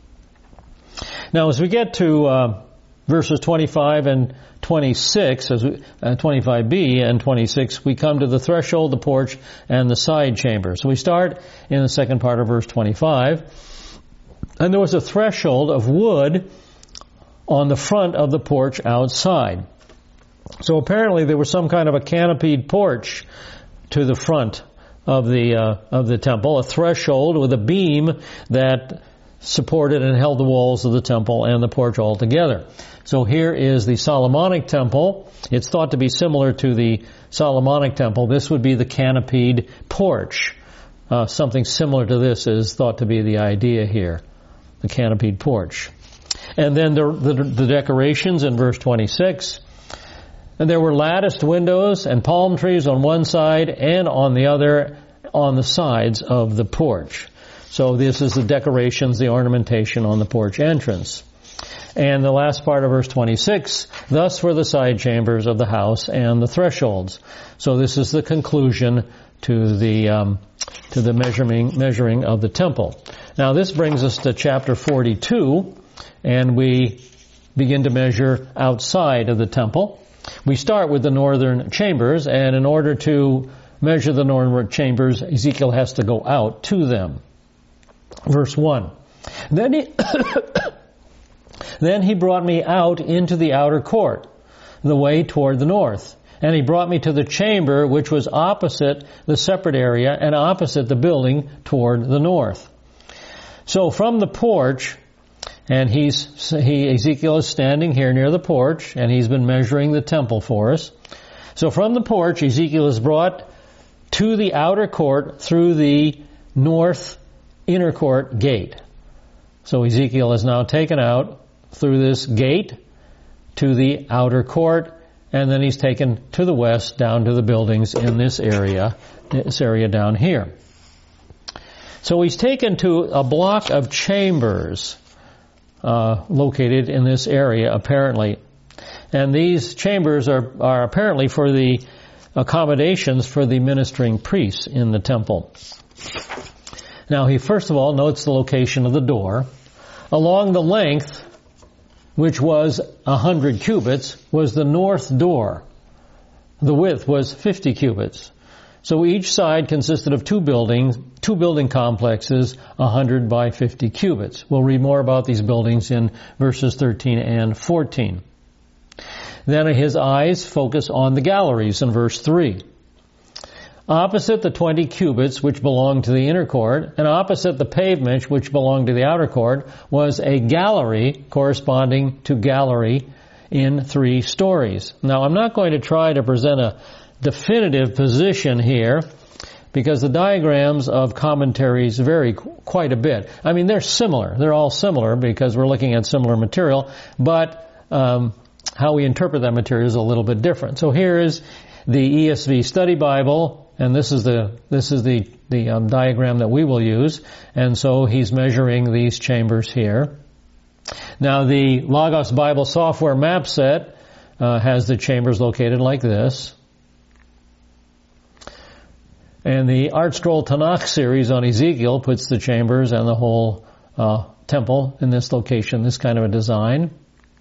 Now, as we get to uh, verses twenty-five and twenty-six, as we, uh, twenty-five b and twenty-six, we come to the threshold, the porch, and the side chamber. So we start in the second part of verse twenty-five. And there was a threshold of wood on the front of the porch outside. So apparently there was some kind of a canopied porch to the front of the uh, of the temple, a threshold with a beam that supported and held the walls of the temple and the porch all together. So here is the Solomonic temple. It's thought to be similar to the Solomonic temple. This would be the canopied porch. Uh, something similar to this is thought to be the idea here, the canopied porch. And then the, the, the decorations in verse twenty-six. And there were latticed windows and palm trees on one side and on the other on the sides of the porch. So this is the decorations, the ornamentation on the porch entrance. And the last part of verse twenty-six, thus were the side chambers of the house and the thresholds. So this is the conclusion to the um, to the measuring measuring of the temple. Now this brings us to chapter forty-two. And we begin to measure outside of the temple. We start with the northern chambers, and in order to measure the northern chambers, Ezekiel has to go out to them. Verse one. Then he, then he brought me out into the outer court, the way toward the north. And he brought me to the chamber which was opposite the separate area and opposite the building toward the north. So from the porch, and he's, he, Ezekiel is standing here near the porch, and he's been measuring the temple for us. So from the porch, Ezekiel is brought to the outer court through the north inner court gate. So Ezekiel is now taken out through this gate to the outer court, and then he's taken to the west down to the buildings in this area, this area down here. So he's taken to a block of chambers Uh, located in this area, apparently. And these chambers are, are apparently for the accommodations for the ministering priests in the temple. Now he first of all notes the location of the door. Along the length, which was a hundred cubits, was the north door. The width was fifty cubits. So each side consisted of two buildings, two building complexes, a hundred by fifty cubits. We'll read more about these buildings in verses thirteen and fourteen. Then his eyes focus on the galleries in verse three. Opposite the twenty cubits which belonged to the inner court, and opposite the pavement which belonged to the outer court, was a gallery corresponding to gallery in three stories. Now, I'm not going to try to present a definitive position here, because the diagrams of commentaries vary quite a bit. I mean, they're similar. They're all similar because we're looking at similar material, but um, how we interpret that material is a little bit different. So here is the E S V Study Bible. And this is the this is the the um, diagram that we will use. And so he's measuring these chambers here. Now the Logos Bible software map set uh, has the chambers located like this. And the Art Scroll Tanakh series on Ezekiel puts the chambers and the whole uh, temple in this location, this kind of a design.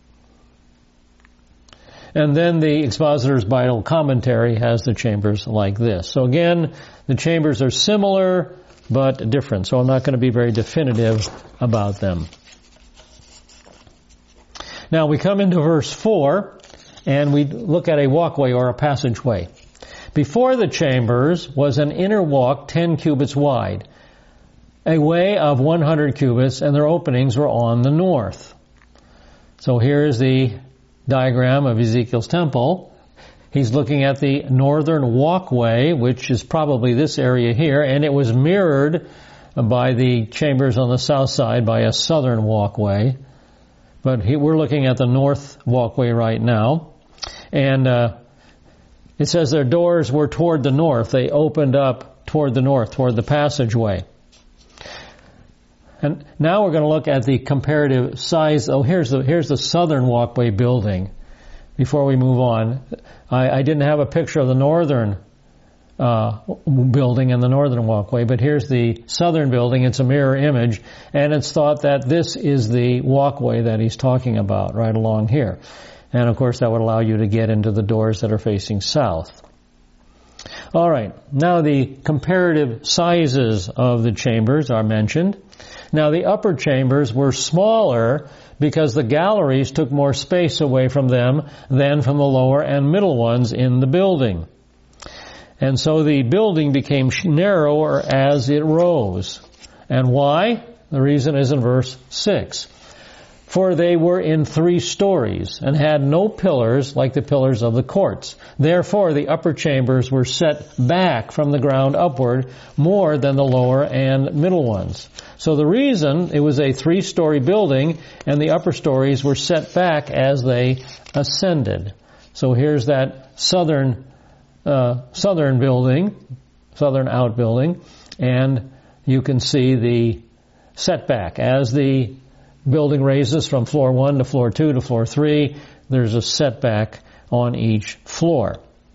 And then the Expositor's Bible commentary has the chambers like this. So again, the chambers are similar but different. So I'm not going to be very definitive about them. Now we come into verse four and we look at a walkway or a passageway. Before the chambers was an inner walk ten cubits wide, a way of one hundred cubits, and their openings were on the north. So here is the diagram of Ezekiel's temple. He's looking at the northern walkway, which is probably this area here, and it was mirrored by the chambers on the south side by a southern walkway. But he, we're looking at the north walkway right now. And uh, it says their doors were toward the north. They opened up toward the north, toward the passageway. And now we're going to look at the comparative size. Oh, here's the here's the southern walkway building. Before we move on, I, I didn't have a picture of the northern uh, building and the northern walkway, but here's the southern building. It's a mirror image, and it's thought that this is the walkway that he's talking about right along here. And of course, that would allow you to get into the doors that are facing south. All right, now the comparative sizes of the chambers are mentioned. Now the upper chambers were smaller because the galleries took more space away from them than from the lower and middle ones in the building. And so the building became narrower as it rose. And why? The reason is in verse six. For they were in three stories and had no pillars like the pillars of the courts. Therefore the upper chambers were set back from the ground upward more than the lower and middle ones. So the reason it was a three-story building and the upper stories were set back as they ascended. So here's that southern uh, southern building, southern outbuilding, and you can see the setback as the building raises from floor one to floor two to floor three. There's a setback on each floor.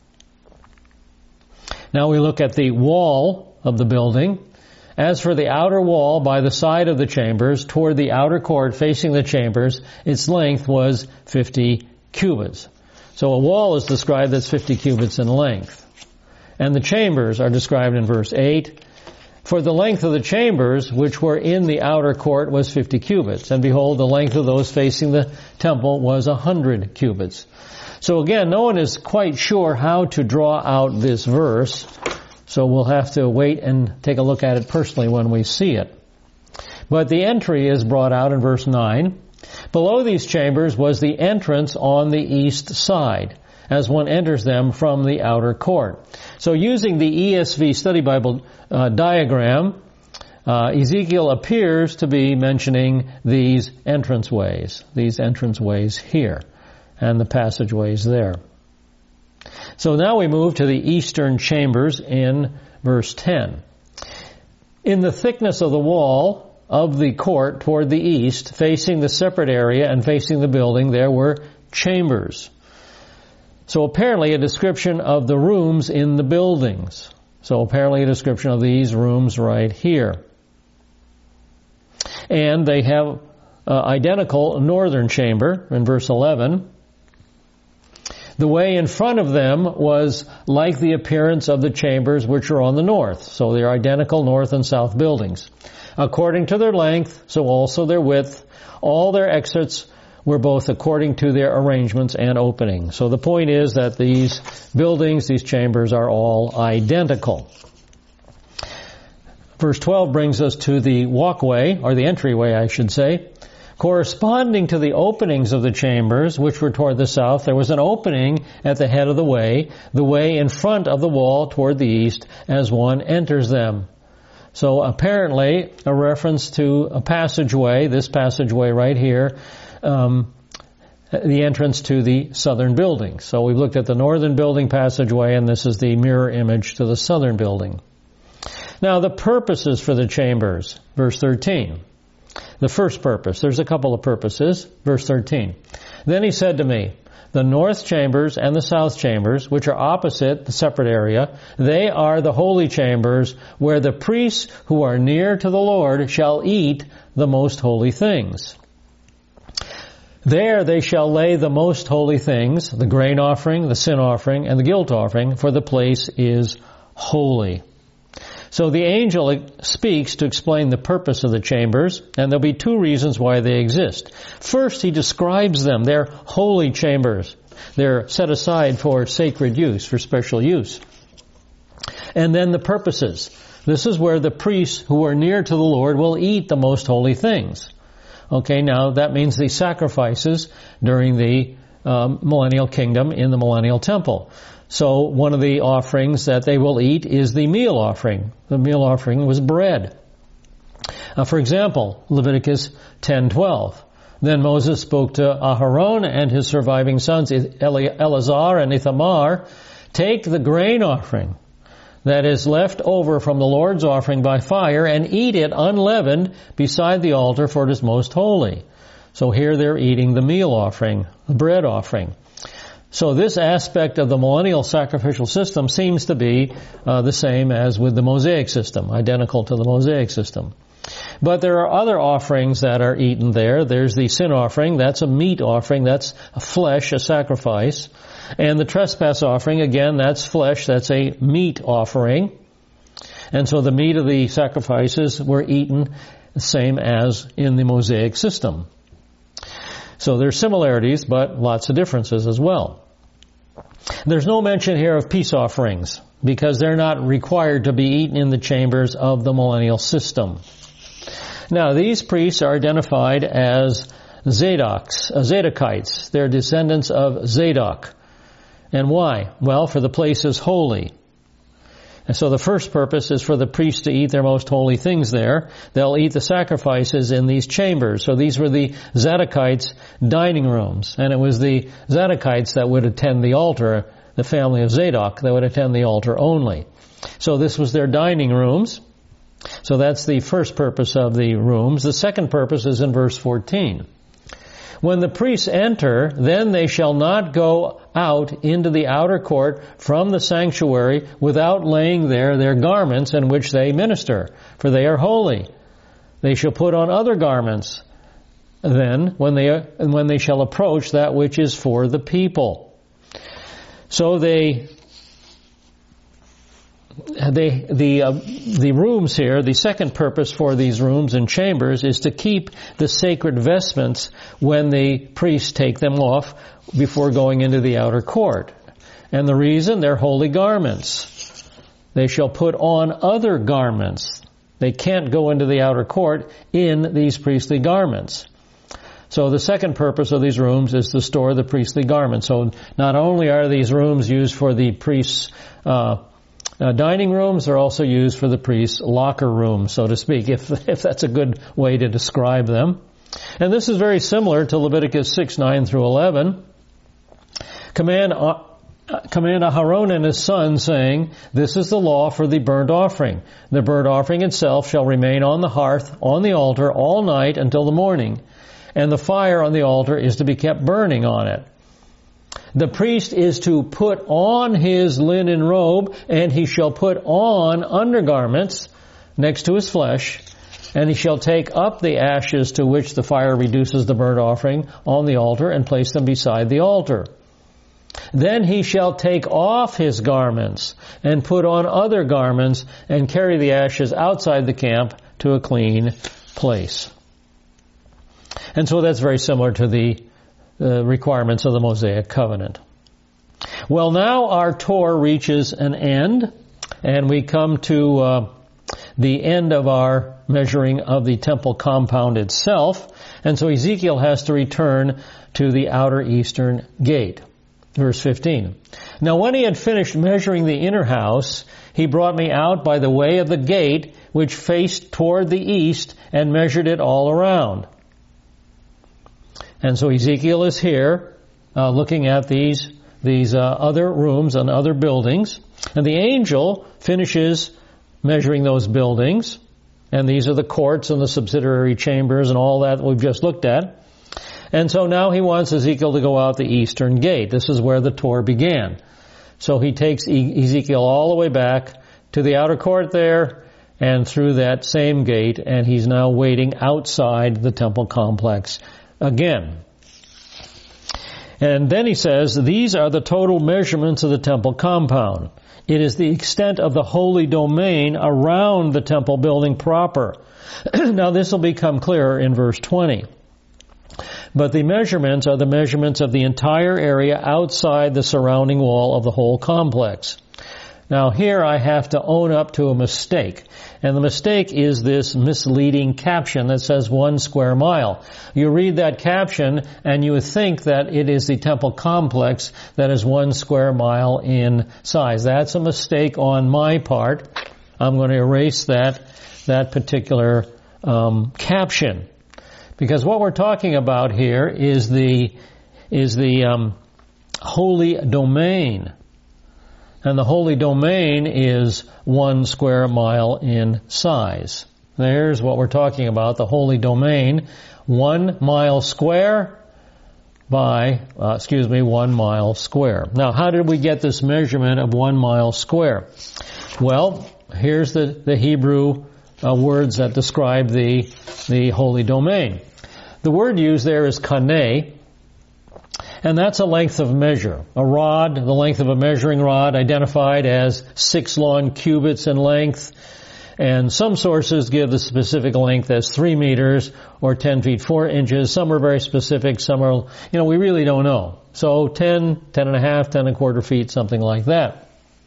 Now we look at the wall of the building. As for the outer wall by the side of the chambers toward the outer court facing the chambers, its length was fifty cubits. So a wall is described that's fifty cubits in length. And the chambers are described in verse eight. For the length of the chambers which were in the outer court was fifty cubits. And behold, the length of those facing the temple was a hundred cubits. So again, no one is quite sure how to draw out this verse. So we'll have to wait and take a look at it personally when we see it. But the entry is brought out in verse nine. Below these chambers was the entrance on the east side, as one enters them from the outer court. So using the E S V Study Bible uh, diagram, uh, Ezekiel appears to be mentioning these entranceways, these entranceways here, and the passageways there. So now we move to the eastern chambers in verse ten. In the thickness of the wall of the court toward the east, facing the separate area and facing the building, there were chambers. So apparently a description of the rooms in the buildings. So apparently a description of these rooms right here. And they have uh, identical northern chamber in verse eleven. The way in front of them was like the appearance of the chambers which are on the north. So they're identical north and south buildings. According to their length, so also their width, all their exits were both according to their arrangements and openings. So the point is that these buildings, these chambers, are all identical. Verse twelve brings us to the walkway, or the entryway, I should say. Corresponding to the openings of the chambers, which were toward the south, there was an opening at the head of the way, the way in front of the wall toward the east, as one enters them. So apparently, a reference to a passageway, this passageway right here, um, the entrance to the southern building. So we've looked at the northern building passageway, and this is the mirror image to the southern building. Now, the purposes for the chambers, verse thirteen. The first purpose, there's a couple of purposes, verse thirteen. Then he said to me, the north chambers and the south chambers, which are opposite the separate area, they are the holy chambers where the priests who are near to the Lord shall eat the most holy things. There they shall lay the most holy things, the grain offering, the sin offering, and the guilt offering, for the place is holy. So the angel speaks to explain the purpose of the chambers, and there'll be two reasons why they exist. First, he describes them. They're holy chambers. They're set aside for sacred use, for special use. And then the purposes. This is where the priests who are near to the Lord will eat the most holy things. Okay, now that means the sacrifices during the um, millennial kingdom in the millennial temple. So one of the offerings that they will eat is the meal offering. The meal offering was bread. Uh, for example, Leviticus ten twelve. Then Moses spoke to Aharon and his surviving sons, Eleazar and Ithamar, take the grain offering that is left over from the Lord's offering by fire and eat it unleavened beside the altar, for it is most holy. So here they're eating the meal offering, the bread offering. So this aspect of the millennial sacrificial system seems to be uh, the same as with the Mosaic system, identical to the Mosaic system. But there are other offerings that are eaten there. There's the sin offering, that's a meat offering, that's a flesh, a sacrifice. And the trespass offering, again, that's flesh, that's a meat offering. And so the meat of the sacrifices were eaten the same as in the Mosaic system. So there's similarities, but lots of differences as well. There's no mention here of peace offerings because they're not required to be eaten in the chambers of the millennial system. Now, these priests are identified as Zadoks, uh, Zadokites. They're descendants of Zadok. And why? Well, for the place is holy. And so the first purpose is for the priests to eat their most holy things there. They'll eat the sacrifices in these chambers. So these were the Zadokites' dining rooms. And it was the Zadokites that would attend the altar, the family of Zadok, that would attend the altar only. So this was their dining rooms. So that's the first purpose of the rooms. The second purpose is in verse fourteen. When the priests enter, then they shall not go out into the outer court from the sanctuary without laying there their garments in which they minister, for they are holy. They shall put on other garments then when they when they shall approach that which is for the people. So they They, the, uh, the rooms here, the second purpose for these rooms and chambers is to keep the sacred vestments when the priests take them off before going into the outer court. And the reason, they're holy garments. They shall put on other garments. They can't go into the outer court in these priestly garments. So the second purpose of these rooms is to store the priestly garments. So not only are these rooms used for the priests' uh, Uh, dining rooms are also used for the priest's locker room, so to speak, if, if that's a good way to describe them. And this is very similar to Leviticus six, nine through eleven. Command, uh, command Aharon and his son, saying, this is the law for the burnt offering. The burnt offering itself shall remain on the hearth, on the altar, all night until the morning, and the fire on the altar is to be kept burning on it. The priest is to put on his linen robe, and he shall put on undergarments next to his flesh, And he shall take up the ashes to which the fire reduces the burnt offering on the altar and place them beside the altar. Then he shall take off his garments and put on other garments and carry the ashes outside the camp to a clean place. And so that's very similar to the uh, requirements of the Mosaic covenant. Well, now our tour reaches an end, and we come to uh, the end of our measuring of the temple compound itself. And so Ezekiel has to return to the outer eastern gate. Verse fifteen. Now when he had finished measuring the inner house, he brought me out by the way of the gate which faced toward the east and measured it all around. And so Ezekiel is here uh, looking at these these uh, other rooms and other buildings. And the angel finishes measuring those buildings. And these are the courts and the subsidiary chambers and all that we've just looked at. And so now he wants Ezekiel to go out the eastern gate. This is where the tour began. So he takes Ezekiel all the way back to the outer court there and through that same gate, and he's now waiting outside the temple complex again. And then he says, these are the total measurements of the temple compound. It is the extent of the holy domain around the temple building proper. Now this will become clearer in verse twenty. But the measurements are the measurements of the entire area outside the surrounding wall of the whole complex. Now here I have to own up to a mistake. And the mistake is this misleading caption that says one square mile. You read that caption and you would think that it is the temple complex that is one square mile in size. That's a mistake on my part. I'm going to erase that, that particular um, caption. Because what we're talking about here is the is the um, holy domain, and the holy domain is one square mile in size. There's what we're talking about: the holy domain, one mile square by uh, excuse me, one mile square. Now, how did we get this measurement of one mile square? Well, here's the the Hebrew uh, words that describe the the holy domain. The word used there is kaneh, and that's a length of measure. A rod, the length of a measuring rod, identified as six long cubits in length, and some sources give the specific length as three meters or ten feet four inches. Some are very specific, some are, you know, we really don't know. So ten, ten and a half, ten and a quarter feet, something like that.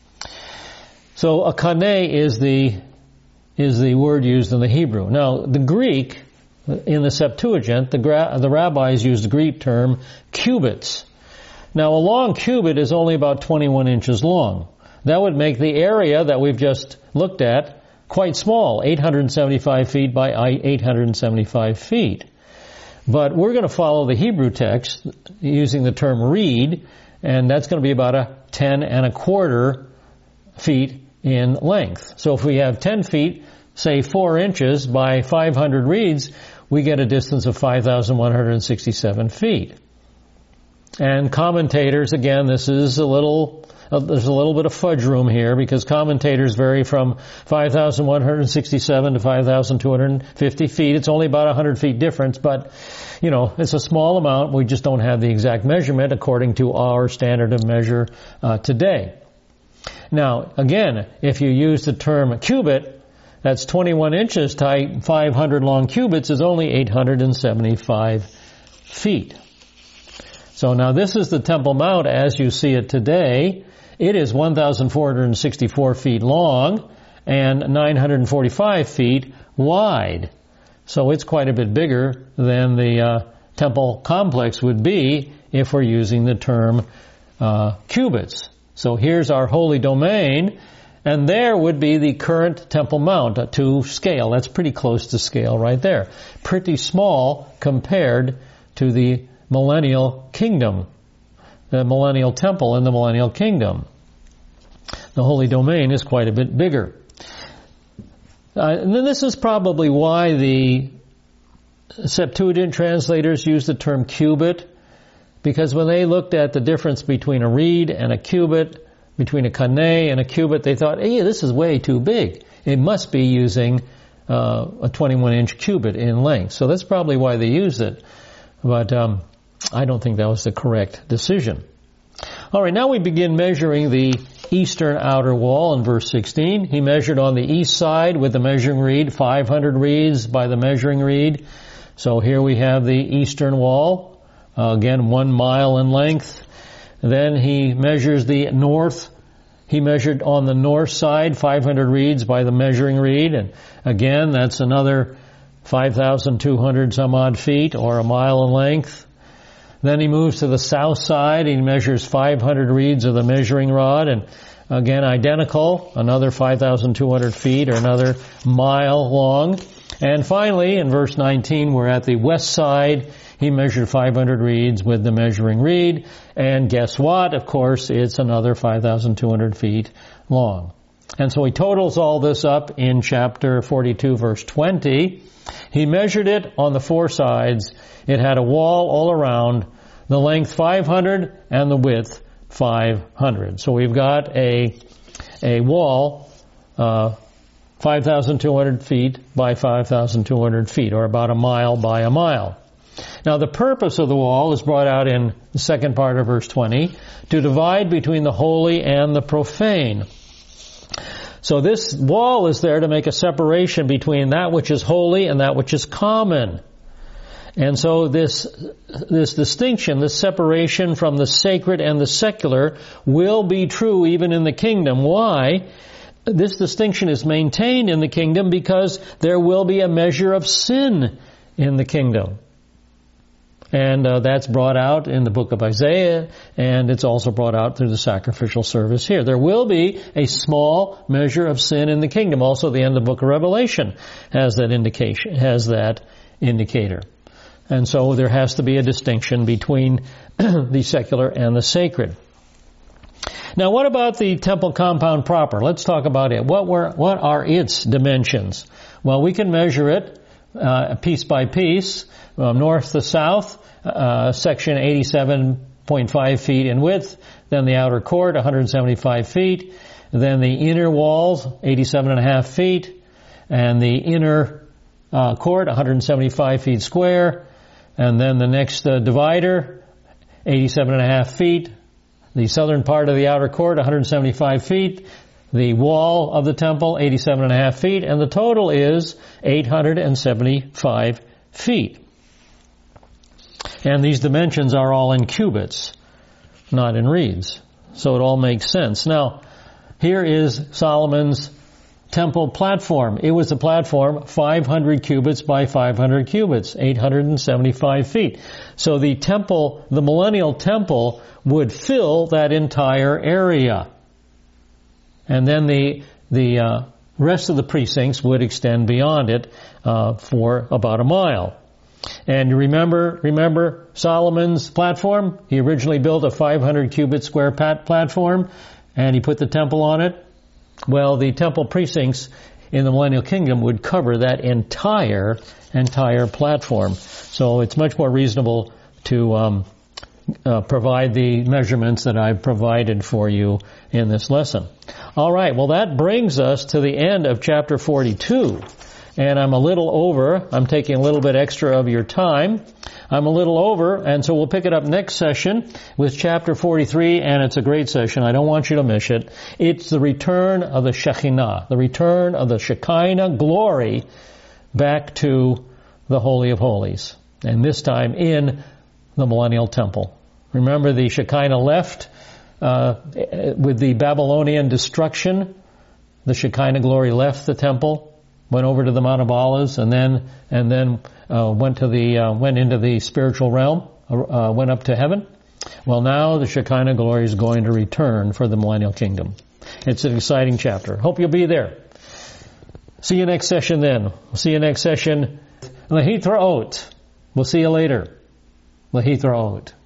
So a kaneh is the is the word used in the Hebrew. Now, the Greek, in the Septuagint, the, gra- the rabbis used the Greek term cubits. Now, a long cubit is only about twenty-one inches long. That would make the area that we've just looked at quite small, eight hundred seventy-five feet by eight hundred seventy-five feet. But we're going to follow the Hebrew text using the term reed, and that's going to be about a ten and a quarter feet in length. So if we have ten feet, say four inches by five hundred reeds, we get a distance of five thousand one hundred sixty-seven feet. And commentators, again, this is a little, uh, there's a little bit of fudge room here because commentators vary from five thousand one hundred sixty-seven to five thousand two hundred fifty feet. It's only about one hundred feet difference, but, you know, it's a small amount. We just don't have the exact measurement according to our standard of measure uh, today. Now, again, if you use the term cubit, that's twenty-one inches tight, five hundred long cubits is only eight hundred seventy-five feet. So now this is the Temple Mount as you see it today. It is one thousand four hundred sixty-four feet long and nine hundred forty-five feet wide. So it's quite a bit bigger than the uh, temple complex would be if we're using the term uh, cubits. So here's our holy domain. And there would be the current Temple Mount to scale. That's pretty close to scale right there. Pretty small compared to the millennial kingdom, the millennial temple in the millennial kingdom. The holy domain is quite a bit bigger. Uh, and then this is probably why the Septuagint translators use the term cubit, because when they looked at the difference between a reed and a cubit, between a kaneh and a cubit, they thought, hey, this is way too big. It must be using uh, a twenty-one inch cubit in length. So that's probably why they used it. But um, I don't think that was the correct decision. All right, now we begin measuring the eastern outer wall in verse sixteen. He measured on the east side with the measuring reed, five hundred reeds by the measuring reed. So here we have the eastern wall, uh, again one mile in length. Then he measures the north. He measured on the north side, five hundred reeds by the measuring reed. And again, that's another five thousand two hundred some odd feet, or a mile in length. Then he moves to the south side. He measures five hundred reeds of the measuring rod, and again identical, another five thousand two hundred feet, or another mile long. And finally, in verse nineteen, we're at the west side. He measured five hundred reeds with the measuring reed, and guess what? Of course, it's another five thousand two hundred feet long. And so he totals all this up in chapter forty-two, verse twenty. He measured it on the four sides. It had a wall all around, the length five hundred and the width five hundred. So we've got a a wall uh, five thousand two hundred feet by five thousand two hundred feet, or about a mile by a mile. Now the purpose of the wall is brought out in the second part of verse twenty, to divide between the holy and the profane. So this wall is there to make a separation between that which is holy and that which is common. And so this this distinction, this separation from the sacred and the secular will be true even in the kingdom. Why? This distinction is maintained in the kingdom because there will be a measure of sin in the kingdom. And uh, that's brought out in the book of Isaiah, and it's also brought out through the sacrificial service here. There will be a small measure of sin in the kingdom. Also, the end of the book of Revelation has that indication, has that indicator. And so there has to be a distinction between the secular and the sacred. Now, what about the temple compound proper? Let's talk about it. What were, what are its dimensions? Well, we can measure it uh, piece by piece. Um, north to south, uh, section eighty-seven point five feet in width, then the outer court, one hundred seventy-five feet, then the inner walls, eighty-seven and a half feet, and the inner uh, court, one hundred seventy-five feet square, and then the next uh, divider, eighty-seven and a half feet, the southern part of the outer court, one hundred seventy-five feet, the wall of the temple, eighty-seven and a half feet, and the total is eight hundred seventy-five feet. And these dimensions are all in cubits, not in reeds. So it all makes sense. Now, here is Solomon's temple platform. It was a platform five hundred cubits by five hundred cubits, eight hundred seventy-five feet. So the temple, the millennial temple, would fill that entire area. And then the the uh, rest of the precincts would extend beyond it uh, for about a mile. And you remember, remember Solomon's platform? He originally built a five hundred cubit square pat platform, and he put the temple on it. Well, the temple precincts in the millennial kingdom would cover that entire, entire platform. So it's much more reasonable to um, uh, provide the measurements that I've provided for you in this lesson. All right, well, that brings us to the end of chapter forty-two. And I'm a little over. I'm taking a little bit extra of your time. I'm a little over, and so we'll pick it up next session with chapter forty-three, and it's a great session. I don't want you to miss it. It's the return of the Shekinah, the return of the Shekinah glory back to the Holy of Holies, and this time in the millennial temple. Remember, the Shekinah left uh, with the Babylonian destruction. The Shekinah glory left the temple, went over to the Mount of Olives, and then and then uh, went to the uh, went into the spiritual realm, uh, went up to heaven. Well, now the Shekinah glory is going to return for the millennial kingdom. It's an exciting chapter. Hope you'll be there. See you next session then. We'll see you next session. Lahithraot. We'll see you later. Lahithraot.